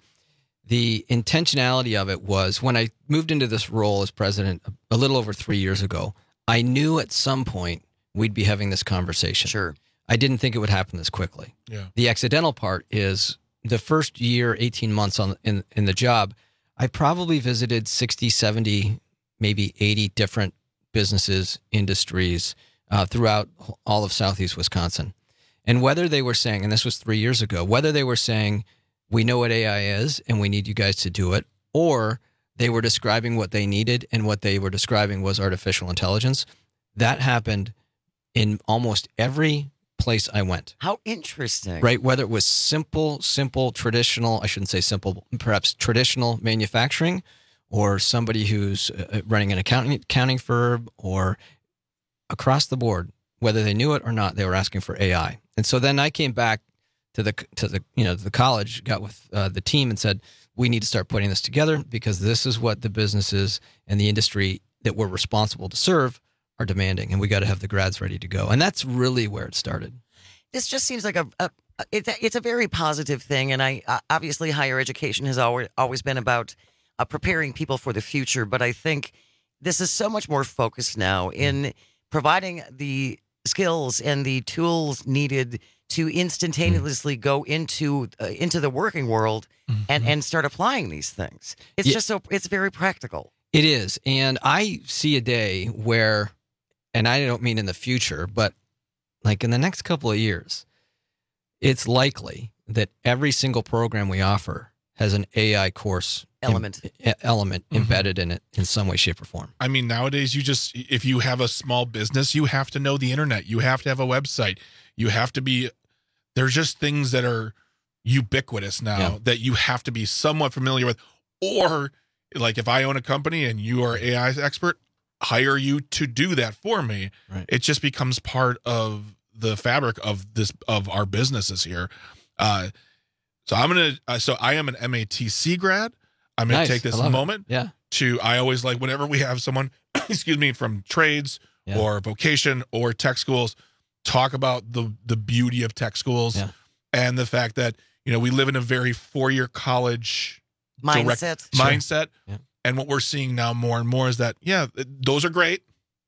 the intentionality of it was, when I moved into this role as president a little over three years ago, I knew at some point we'd be having this conversation. Sure. I didn't think it would happen this quickly. Yeah. The accidental part is, the first year, eighteen months on in, in the job, I probably visited sixty, seventy, maybe eighty different businesses, industries uh, throughout all of Southeast Wisconsin. And whether they were saying, and this was three years ago, whether they were saying, we know what A I is and we need you guys to do it, or they were describing what they needed, and what they were describing was artificial intelligence, that happened in almost every place I went. How interesting. Right? Whether it was simple, simple, traditional, I shouldn't say simple, perhaps traditional manufacturing, or somebody who's uh, running an accounting, accounting firm, or across the board, whether they knew it or not, they were asking for A I. And so then I came back to the, to the, you know, the college, got with uh, the team and said, we need to start putting this together, because this is what the businesses and the industry that we're responsible to serve are demanding, and we got to have the grads ready to go. And that's really where it started. This just seems like a, a it's a, it's a very positive thing, and I uh, obviously higher education has always always been about uh, preparing people for the future. But I think this is so much more focused now in providing the skills and the tools needed to instantaneously go into uh, into the working world and and start applying these things. It's Yeah. just so it's very practical. It is. And I see a day where, and I don't mean in the future, but like in the next couple of years, it's likely that every single program we offer has an A I course Element. em- element embedded in it in some way, shape, or form. I mean, nowadays, you just, if you have a small business, you have to know the internet. You have to have a website. You have to be, there's just things that are ubiquitous now Yeah. that you have to be somewhat familiar with. Or, like, if I own a company and you are A I expert, hire you to do that for me. Right. It just becomes part of the fabric of this, of our businesses here. Uh, so I'm going to, uh, so I am an M A T C grad. I'm going Nice. to take this I love it. moment Yeah. to, I always like, whenever we have someone, excuse me, from trades Yeah. or vocation or tech schools, talk about the the beauty of tech schools Yeah. and the fact that, you know, we live in a very four-year college direct Mindset. mindset. Yeah. And what we're seeing now more and more is that, yeah, those are great.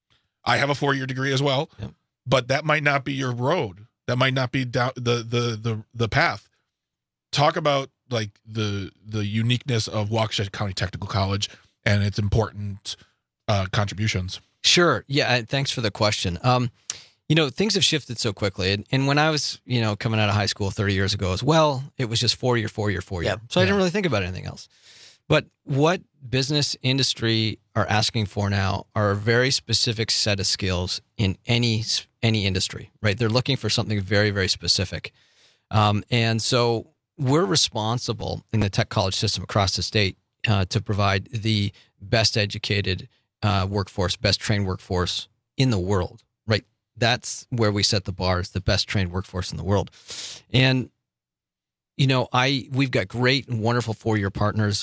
I have a four-year degree as well, Yeah. but that might not be your road. That might not be down the the the the path. Talk about like the the uniqueness of Waukesha County Technical College and its important uh, contributions. Sure. Yeah. and Thanks for the question. Um, you know, things have shifted so quickly. And, and when I was, you know, coming out of high school thirty years ago as well, it was just four year, four year, four year. Yep. So I didn't really think about anything else. But what business industry are asking for now are a very specific set of skills in any any industry, right? They're looking for something very, very specific. Um, and so we're responsible in the tech college system across the state uh, to provide the best educated uh, workforce, best trained workforce in the world, right? That's where we set the bar, is the best trained workforce in the world. And, you know, I we've got great and wonderful four-year partners.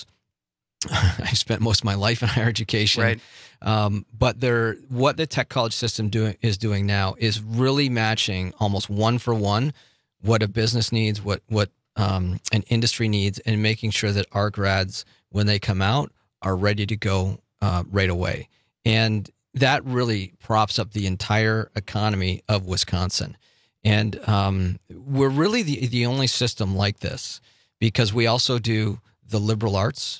I spent most of my life in higher education. Right. Um, but they're, what the tech college system doing is doing now is really matching almost one for one what a business needs, what what um, an industry needs, and making sure that our grads, when they come out, are ready to go uh, right away. And that really props up the entire economy of Wisconsin. And um, we're really the, the only system like this, because we also do the liberal arts,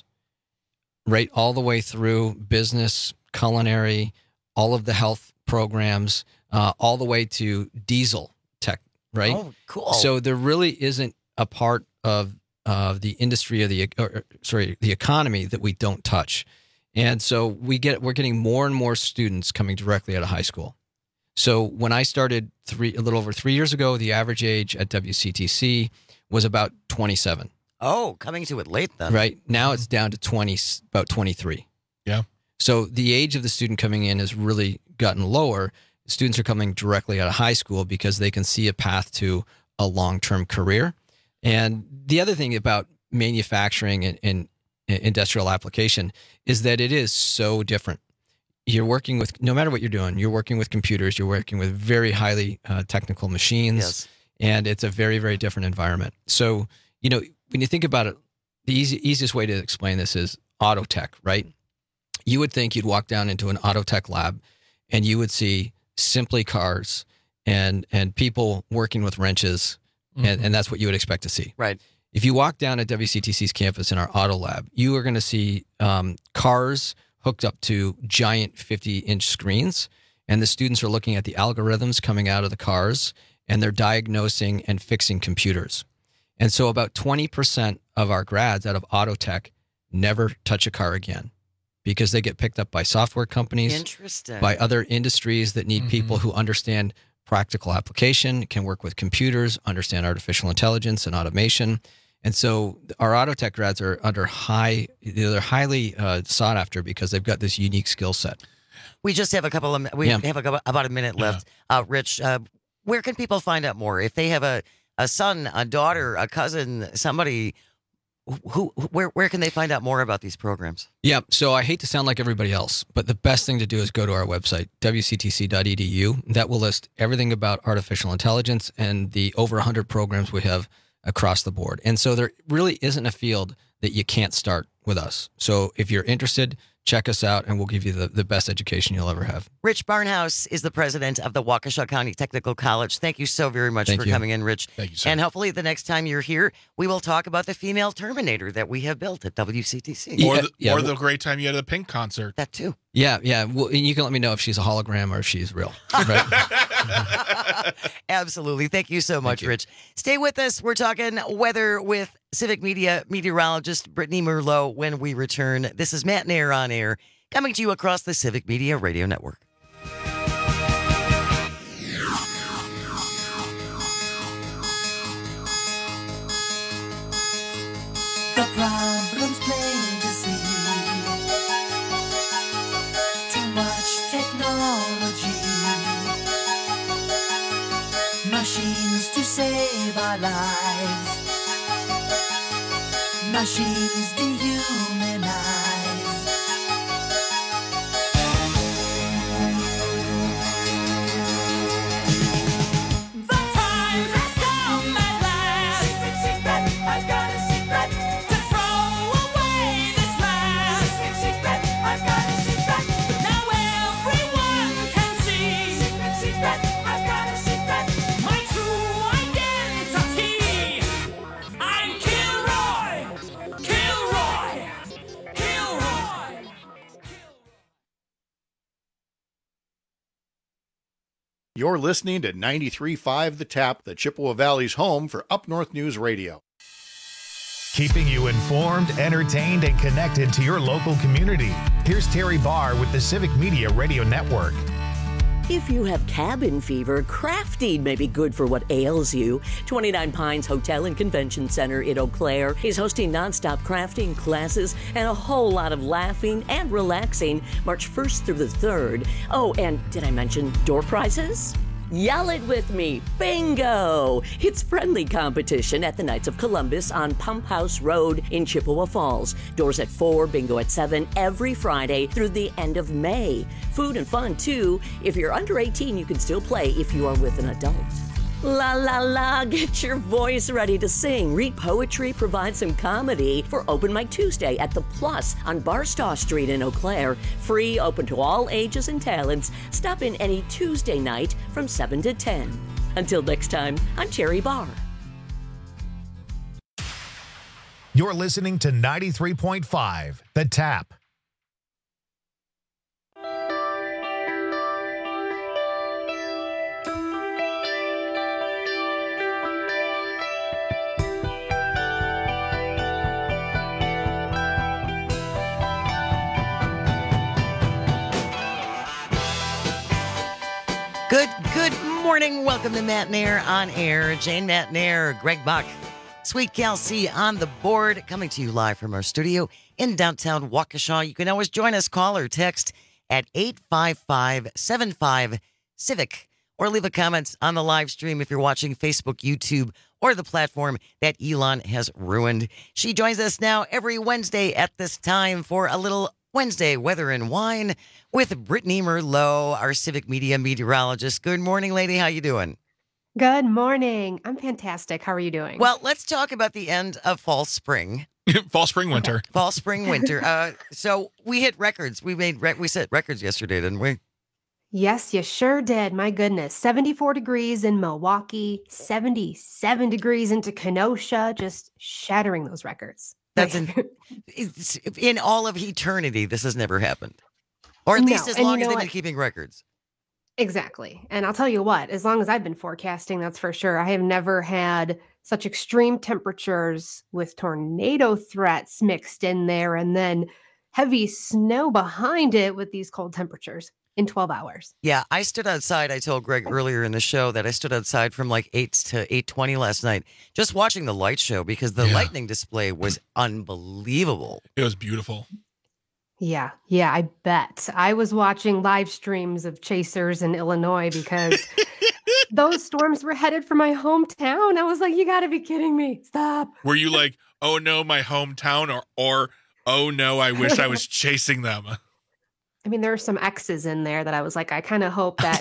right, all the way through business, culinary, all of the health programs, uh, all the way to diesel tech, right? Oh, cool. So there really isn't a part of uh, the industry or the or, sorry the economy that we don't touch. And so we get we're getting more and more students coming directly out of high school. So when I started three a little over three years ago, the average age at W C T C was about twenty-seven. Oh, coming to it late then. Right. Now it's down to twenty, about twenty-three. Yeah. So the age of the student coming in has really gotten lower. Students are coming directly out of high school because they can see a path to a long-term career. And the other thing about manufacturing and, and industrial application is that it is so different. You're working with, no matter what you're doing, you're working with computers, you're working with very highly uh, technical machines, Yes. and it's a very, very different environment. So, you know, when you think about it, the easy, easiest way to explain this is auto tech, right? You would think you'd walk down into an auto tech lab and you would see simply cars and and people working with wrenches, mm-hmm. and, and that's what you would expect to see. Right. If you walk down at W C T C's campus in our auto lab, you are going to see um, cars hooked up to giant fifty-inch screens, and the students are looking at the algorithms coming out of the cars, and they're diagnosing and fixing computers. And so about twenty percent of our grads out of auto tech never touch a car again because they get picked up by software companies, Interesting. by other industries that need mm-hmm. people who understand practical application, can work with computers, understand artificial intelligence and automation. And so our auto tech grads are under high, they're highly uh, sought after because they've got this unique skill set. We just have a couple of, we Yeah. have a, couple- about a minute left. Uh, Rich, uh, where can people find out more? If they have a, a son, a daughter, a cousin, somebody, who, who where, where can they find out more about these programs? Yeah, so I hate to sound like everybody else, but the best thing to do is go to our website, w c t c dot e d u. That will list everything about artificial intelligence and the over one hundred programs we have across the board. And so there really isn't a field that you can't start with us. So if you're interested, check us out and we'll give you the, the best education you'll ever have. Rich Barnhouse is the president of the Waukesha County Technical College. Thank you so very much Thank for you. coming in, Rich. Thank you, sir. And hopefully the next time you're here, we will talk about the female Terminator that we have built at W C T C. Or, Yeah, the, yeah, or well- the great time you had at the Pink concert. That too. Yeah, yeah. Well, and you can let me know if she's a hologram or if she's real. Right? Absolutely. Thank you so much, you. Rich. Stay with us. We're talking weather with Civic Media meteorologist Brittany Merlot when we return. This is Matt Nair on air, coming to you across the Civic Media Radio Network. The problem's plain to see. Too much technology. Machines to save our lives. Machines dehumanize. The time has come at last. Secret, secret, I've got a secret. To throw away this last. Secret, secret, I've got a secret. Now everyone can see. Secret, secret, I've got a secret. My true identity. I'm Kilroy. Kilroy. Kilroy. You're listening to ninety-three point five The Tap, the Chippewa Valley's home for Up North News Radio. Keeping you informed, entertained, and connected to your local community. Here's Terry Barr with the Civic Media Radio Network. If you have cabin fever, crafting may be good for what ails you. twenty-nine Pines Hotel and Convention Center in Eau Claire is hosting nonstop crafting classes and a whole lot of laughing and relaxing March first through the third. Oh, and did I mention door prizes? Yell it with me, bingo! It's friendly competition at the Knights of Columbus on Pump House Road in Chippewa Falls. Doors at four, bingo at seven, every Friday through the end of May. Food and fun, too. If you're under eighteen, you can still play if you are with an adult. La la la, get your voice ready to sing. Read poetry, provide some comedy for Open Mic Tuesday at The Plus on Barstow Street in Eau Claire. Free, open to all ages and talents. Stop in any Tuesday night from seven to ten. Until next time, I'm Terry Barr. You're listening to ninety-three point five, The Tap. Good, good morning. Welcome to Matt Nair on Air. Jane Matt Nair, Greg Buck, Sweet Kelsey on the board, coming to you live from our studio in downtown Waukesha. You can always join us, call or text at eight five five, seven five, CIVIC, or leave a comment on the live stream if you're watching Facebook, YouTube, or the platform that Elon has ruined. She joins us now every Wednesday at this time for a little Wednesday Weather and Wine with Brittany Merlot, our civic media meteorologist. Good morning, lady. How you doing? Good morning. I'm fantastic. How are you doing? Well, let's talk about the end of fall, spring. Fall, spring, winter. Fall, spring, winter. Uh, so we hit records. We made re- we set records yesterday, didn't we? Yes, you sure did. My goodness. seventy-four degrees in Milwaukee, seventy-seven degrees into Kenosha, just shattering those records. That's in, it's, in all of eternity, this has never happened. Or at No, least as and you long as know they've been what? keeping records. Exactly. And I'll tell you what, as long as I've been forecasting, that's for sure. I have never had such extreme temperatures with tornado threats mixed in there and then heavy snow behind it with these cold temperatures in twelve hours. Yeah, I stood outside. I told Greg earlier in the show that I stood outside from like eight to eight twenty last night just watching the light show because the Yeah. lightning display was unbelievable. It was beautiful. Yeah, yeah, I bet. I was watching live streams of chasers in Illinois because those storms were headed for my hometown. I was like, you got to be kidding me. Stop. Were you like, oh no, my hometown, or or oh no, I wish I was chasing them? I mean, there are some X's in there that I was like, I kind of hope that.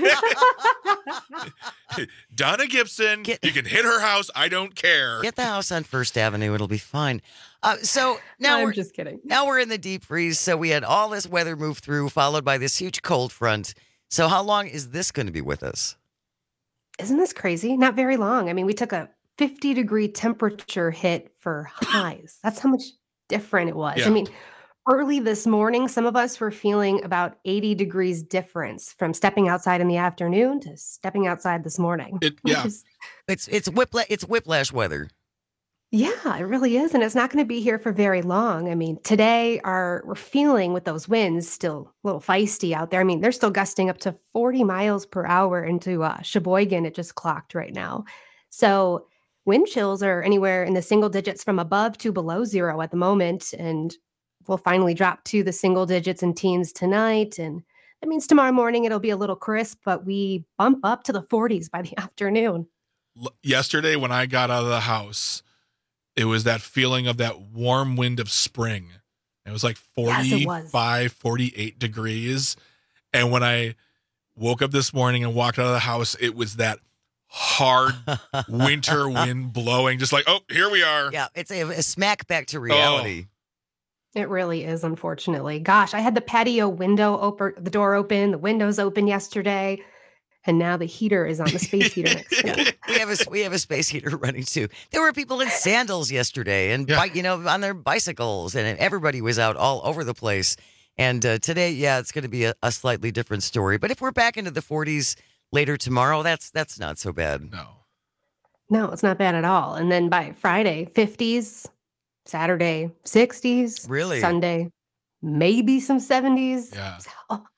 No. Donna Gibson, you can hit her house. I don't care. Get the house on First Avenue. It'll be fine. Uh, so now I'm we're just kidding. Now we're in the deep freeze. So we had all this weather move through, followed by this huge cold front. So how long is this going to be with us? Isn't this crazy? Not very long. I mean, we took a fifty degree temperature hit for highs. That's how much different it was. Yeah. I mean, early this morning, some of us were feeling about eighty degrees difference from stepping outside in the afternoon to stepping outside this morning. It, which yeah. is- It's it's whipla- it's whiplash weather. yeah, it really is. And it's not going to be here for very long. I mean, today our we're feeling with those winds still a little feisty out there. I mean, they're still gusting up to forty miles per hour into uh, Sheboygan. It just clocked right now. So wind chills are anywhere in the single digits from above to below zero at the moment. And we'll finally drop to the single digits and teens tonight. And that means tomorrow morning it'll be a little crisp, but we bump up to the forties by the afternoon. L- Yesterday, when I got out of the house, it was that feeling of that warm wind of spring. It was like Yes, it was. forty-five, forty-eight degrees. And when I woke up this morning and walked out of the house, it was that hard winter wind blowing, just like, oh, here we are. Yeah, it's a, a smack back to reality. It really is, unfortunately. Gosh, I had the patio window open, the door open, the windows open yesterday, and now the heater is on the space heater next to me. we have a we have a space heater running too. There were people in sandals yesterday, and bi- you know, on their bicycles, and everybody was out all over the place. And uh, today, yeah, it's going to be a, a slightly different story. But if we're back into the forties later tomorrow, that's that's not so bad. No, No, it's not bad at all. And then by Friday, fifties, Saturday, sixties, Really? Sunday, maybe some seventies. Yeah. So,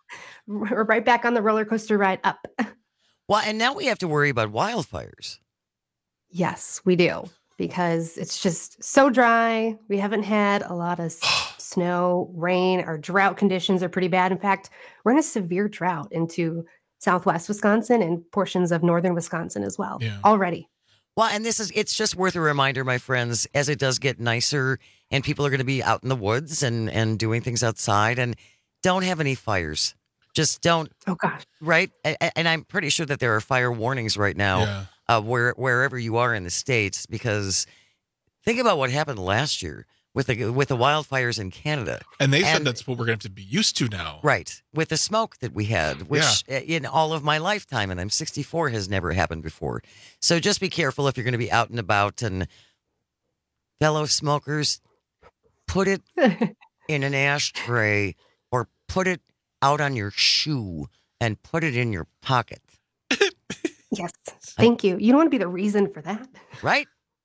we're right back on the roller coaster ride up. Well, and now we have to worry about wildfires. Yes, we do, because it's just so dry. We haven't had a lot of s- snow, rain. Our drought conditions are pretty bad. In fact, we're in a severe drought into southwest Wisconsin and portions of northern Wisconsin as well Yeah. already. Well, and this is, it's just worth a reminder, my friends, as it does get nicer and people are going to be out in the woods and, and doing things outside, and don't have any fires. Just don't. Oh, gosh. Right? A- a- And I'm pretty sure that there are fire warnings right now Yeah. uh, where wherever you are in the States, because think about what happened last year with the, with the wildfires in Canada. And they said that's what we're going to have to be used to now. Right. With the smoke that we had, which uh, in all of my lifetime, and I'm sixty-four, has never happened before. So just be careful if you're going to be out and about. And fellow smokers, put it in an ashtray or put it out on your shoe and put it in your pocket. Yes. Thank you. You don't want to be the reason for that. Right?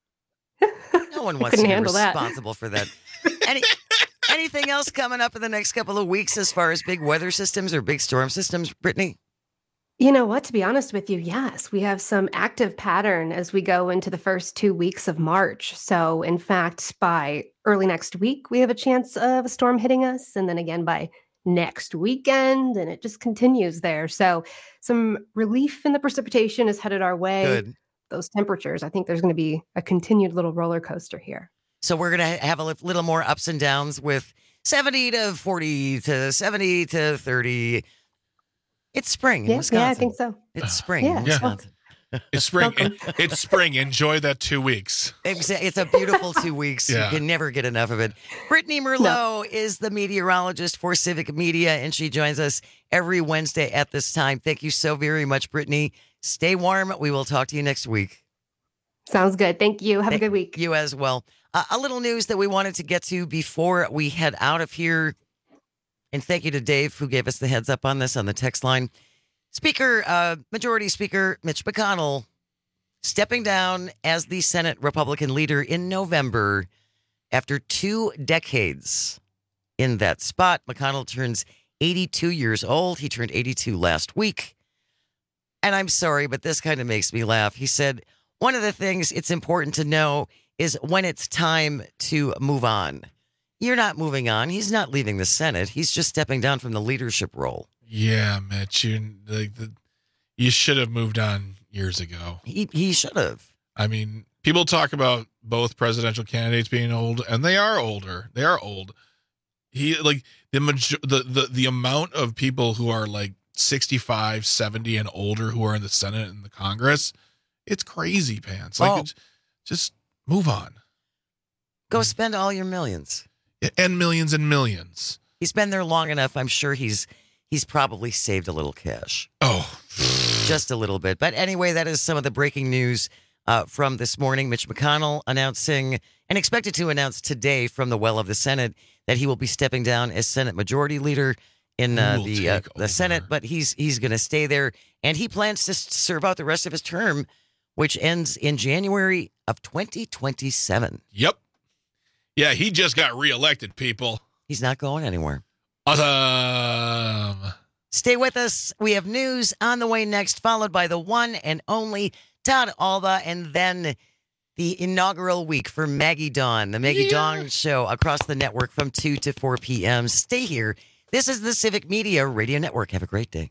No one wants to couldn't be handle that. responsible for that. Any, anything else coming up in the next couple of weeks as far as big weather systems or big storm systems, Brittany? You know what? To be honest with you, yes, we have some active pattern as we go into the first two weeks of March. So, in fact, by early next week, we have a chance of a storm hitting us. And then again by next weekend, and it just continues there. So, some relief in the precipitation is headed our way. Good. Those temperatures, I think there's going to be a continued little roller coaster here. So we're going to have a li- little more ups and downs with seventy to forty to seventy to thirty. It's spring in Yeah, Wisconsin. yeah, I think so. It's spring in Yeah. Wisconsin. It's spring. It's spring. Enjoy that two weeks. It's a, it's a beautiful two weeks. Yeah. You can never get enough of it. Brittany Merlot is the meteorologist for Civic Media, and she joins us every Wednesday at this time. Thank you so very much, Brittany. Stay warm. We will talk to you next week. Sounds good. Thank you. Have a good week. You as well. Uh, a little news that we wanted to get to before we head out of here. And thank you to Dave, who gave us the heads up on this on the text line. Speaker, uh, Majority Speaker Mitch McConnell stepping down as the Senate Republican leader in November after two decades in that spot. McConnell turns eighty-two years old. He turned eighty-two last week. And I'm sorry, but this kind of makes me laugh. He said, one of the things it's important to know is when it's time to move on. You're not moving on. He's not leaving the Senate. He's just stepping down from the leadership role. Yeah, Mitch, you like the, you should have moved on years ago. He he should have. I mean, people talk about both presidential candidates being old, and they are older. They are old. He like the major, the the the amount of people who are like sixty-five, seventy and older who are in the Senate and the Congress, it's crazy pants. Like Oh. it's, just move on. Go spend all your millions. And millions and millions. He's been there long enough. I'm sure he's he's probably saved a little cash. Oh, just a little bit. But anyway, that is some of the breaking news uh, from this morning. Mitch McConnell announcing and expected to announce today from the well of the Senate that he will be stepping down as Senate Majority Leader in uh, Who will the uh, take the Senate. But he's he's going to stay there, and he plans to s- serve out the rest of his term, which ends in January of twenty twenty-seven. Yep. Yeah, he just got reelected, people. He's not going anywhere. Awesome. Stay with us. We have news on the way next, followed by the one and only Todd Alba, and then the inaugural week for Maggie Dawn, the Maggie Yeah. Dawn Show across the network from two to four p.m. Stay here. This is the Civic Media Radio Network. Have a great day.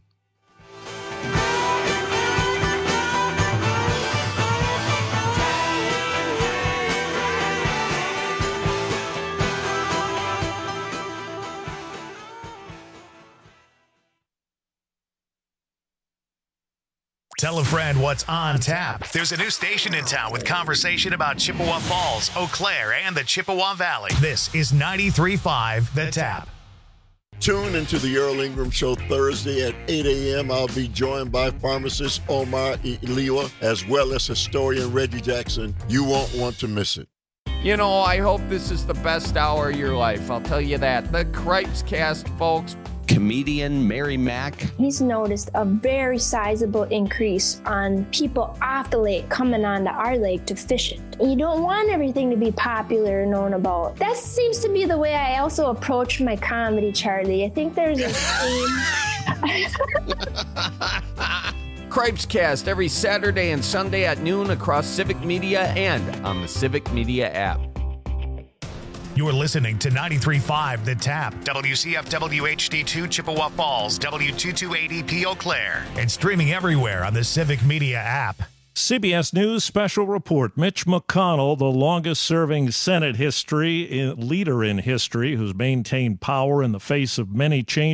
Tell a friend what's on tap. There's a new station in town with conversation about Chippewa Falls, Eau Claire, and the Chippewa Valley. This is ninety-three point five The Tap. Tune into the Earl Ingram Show Thursday at eight a.m. I'll be joined by pharmacist Omar Iliwa as well as historian Reggie Jackson. You won't want to miss it. You know, I hope this is the best hour of your life. I'll tell you that. The Cripes Cast, folks. Comedian Mary Mack. He's noticed a very sizable increase on people off the lake coming onto our lake to fish it. You don't want everything to be popular and known about. That seems to be the way I also approach my comedy, Charlie. I think there's a theme Cripes Cast every Saturday and Sunday at noon across Civic Media and on the Civic Media app. You're listening to ninety-three point five The Tap, W C F W H D two Chippewa Falls, W two two eight zero P Eau Claire, and streaming everywhere on the Civic Media app. C B S News Special Report. Mitch McConnell, the longest-serving Senate history leader in history, who's maintained power in the face of many changes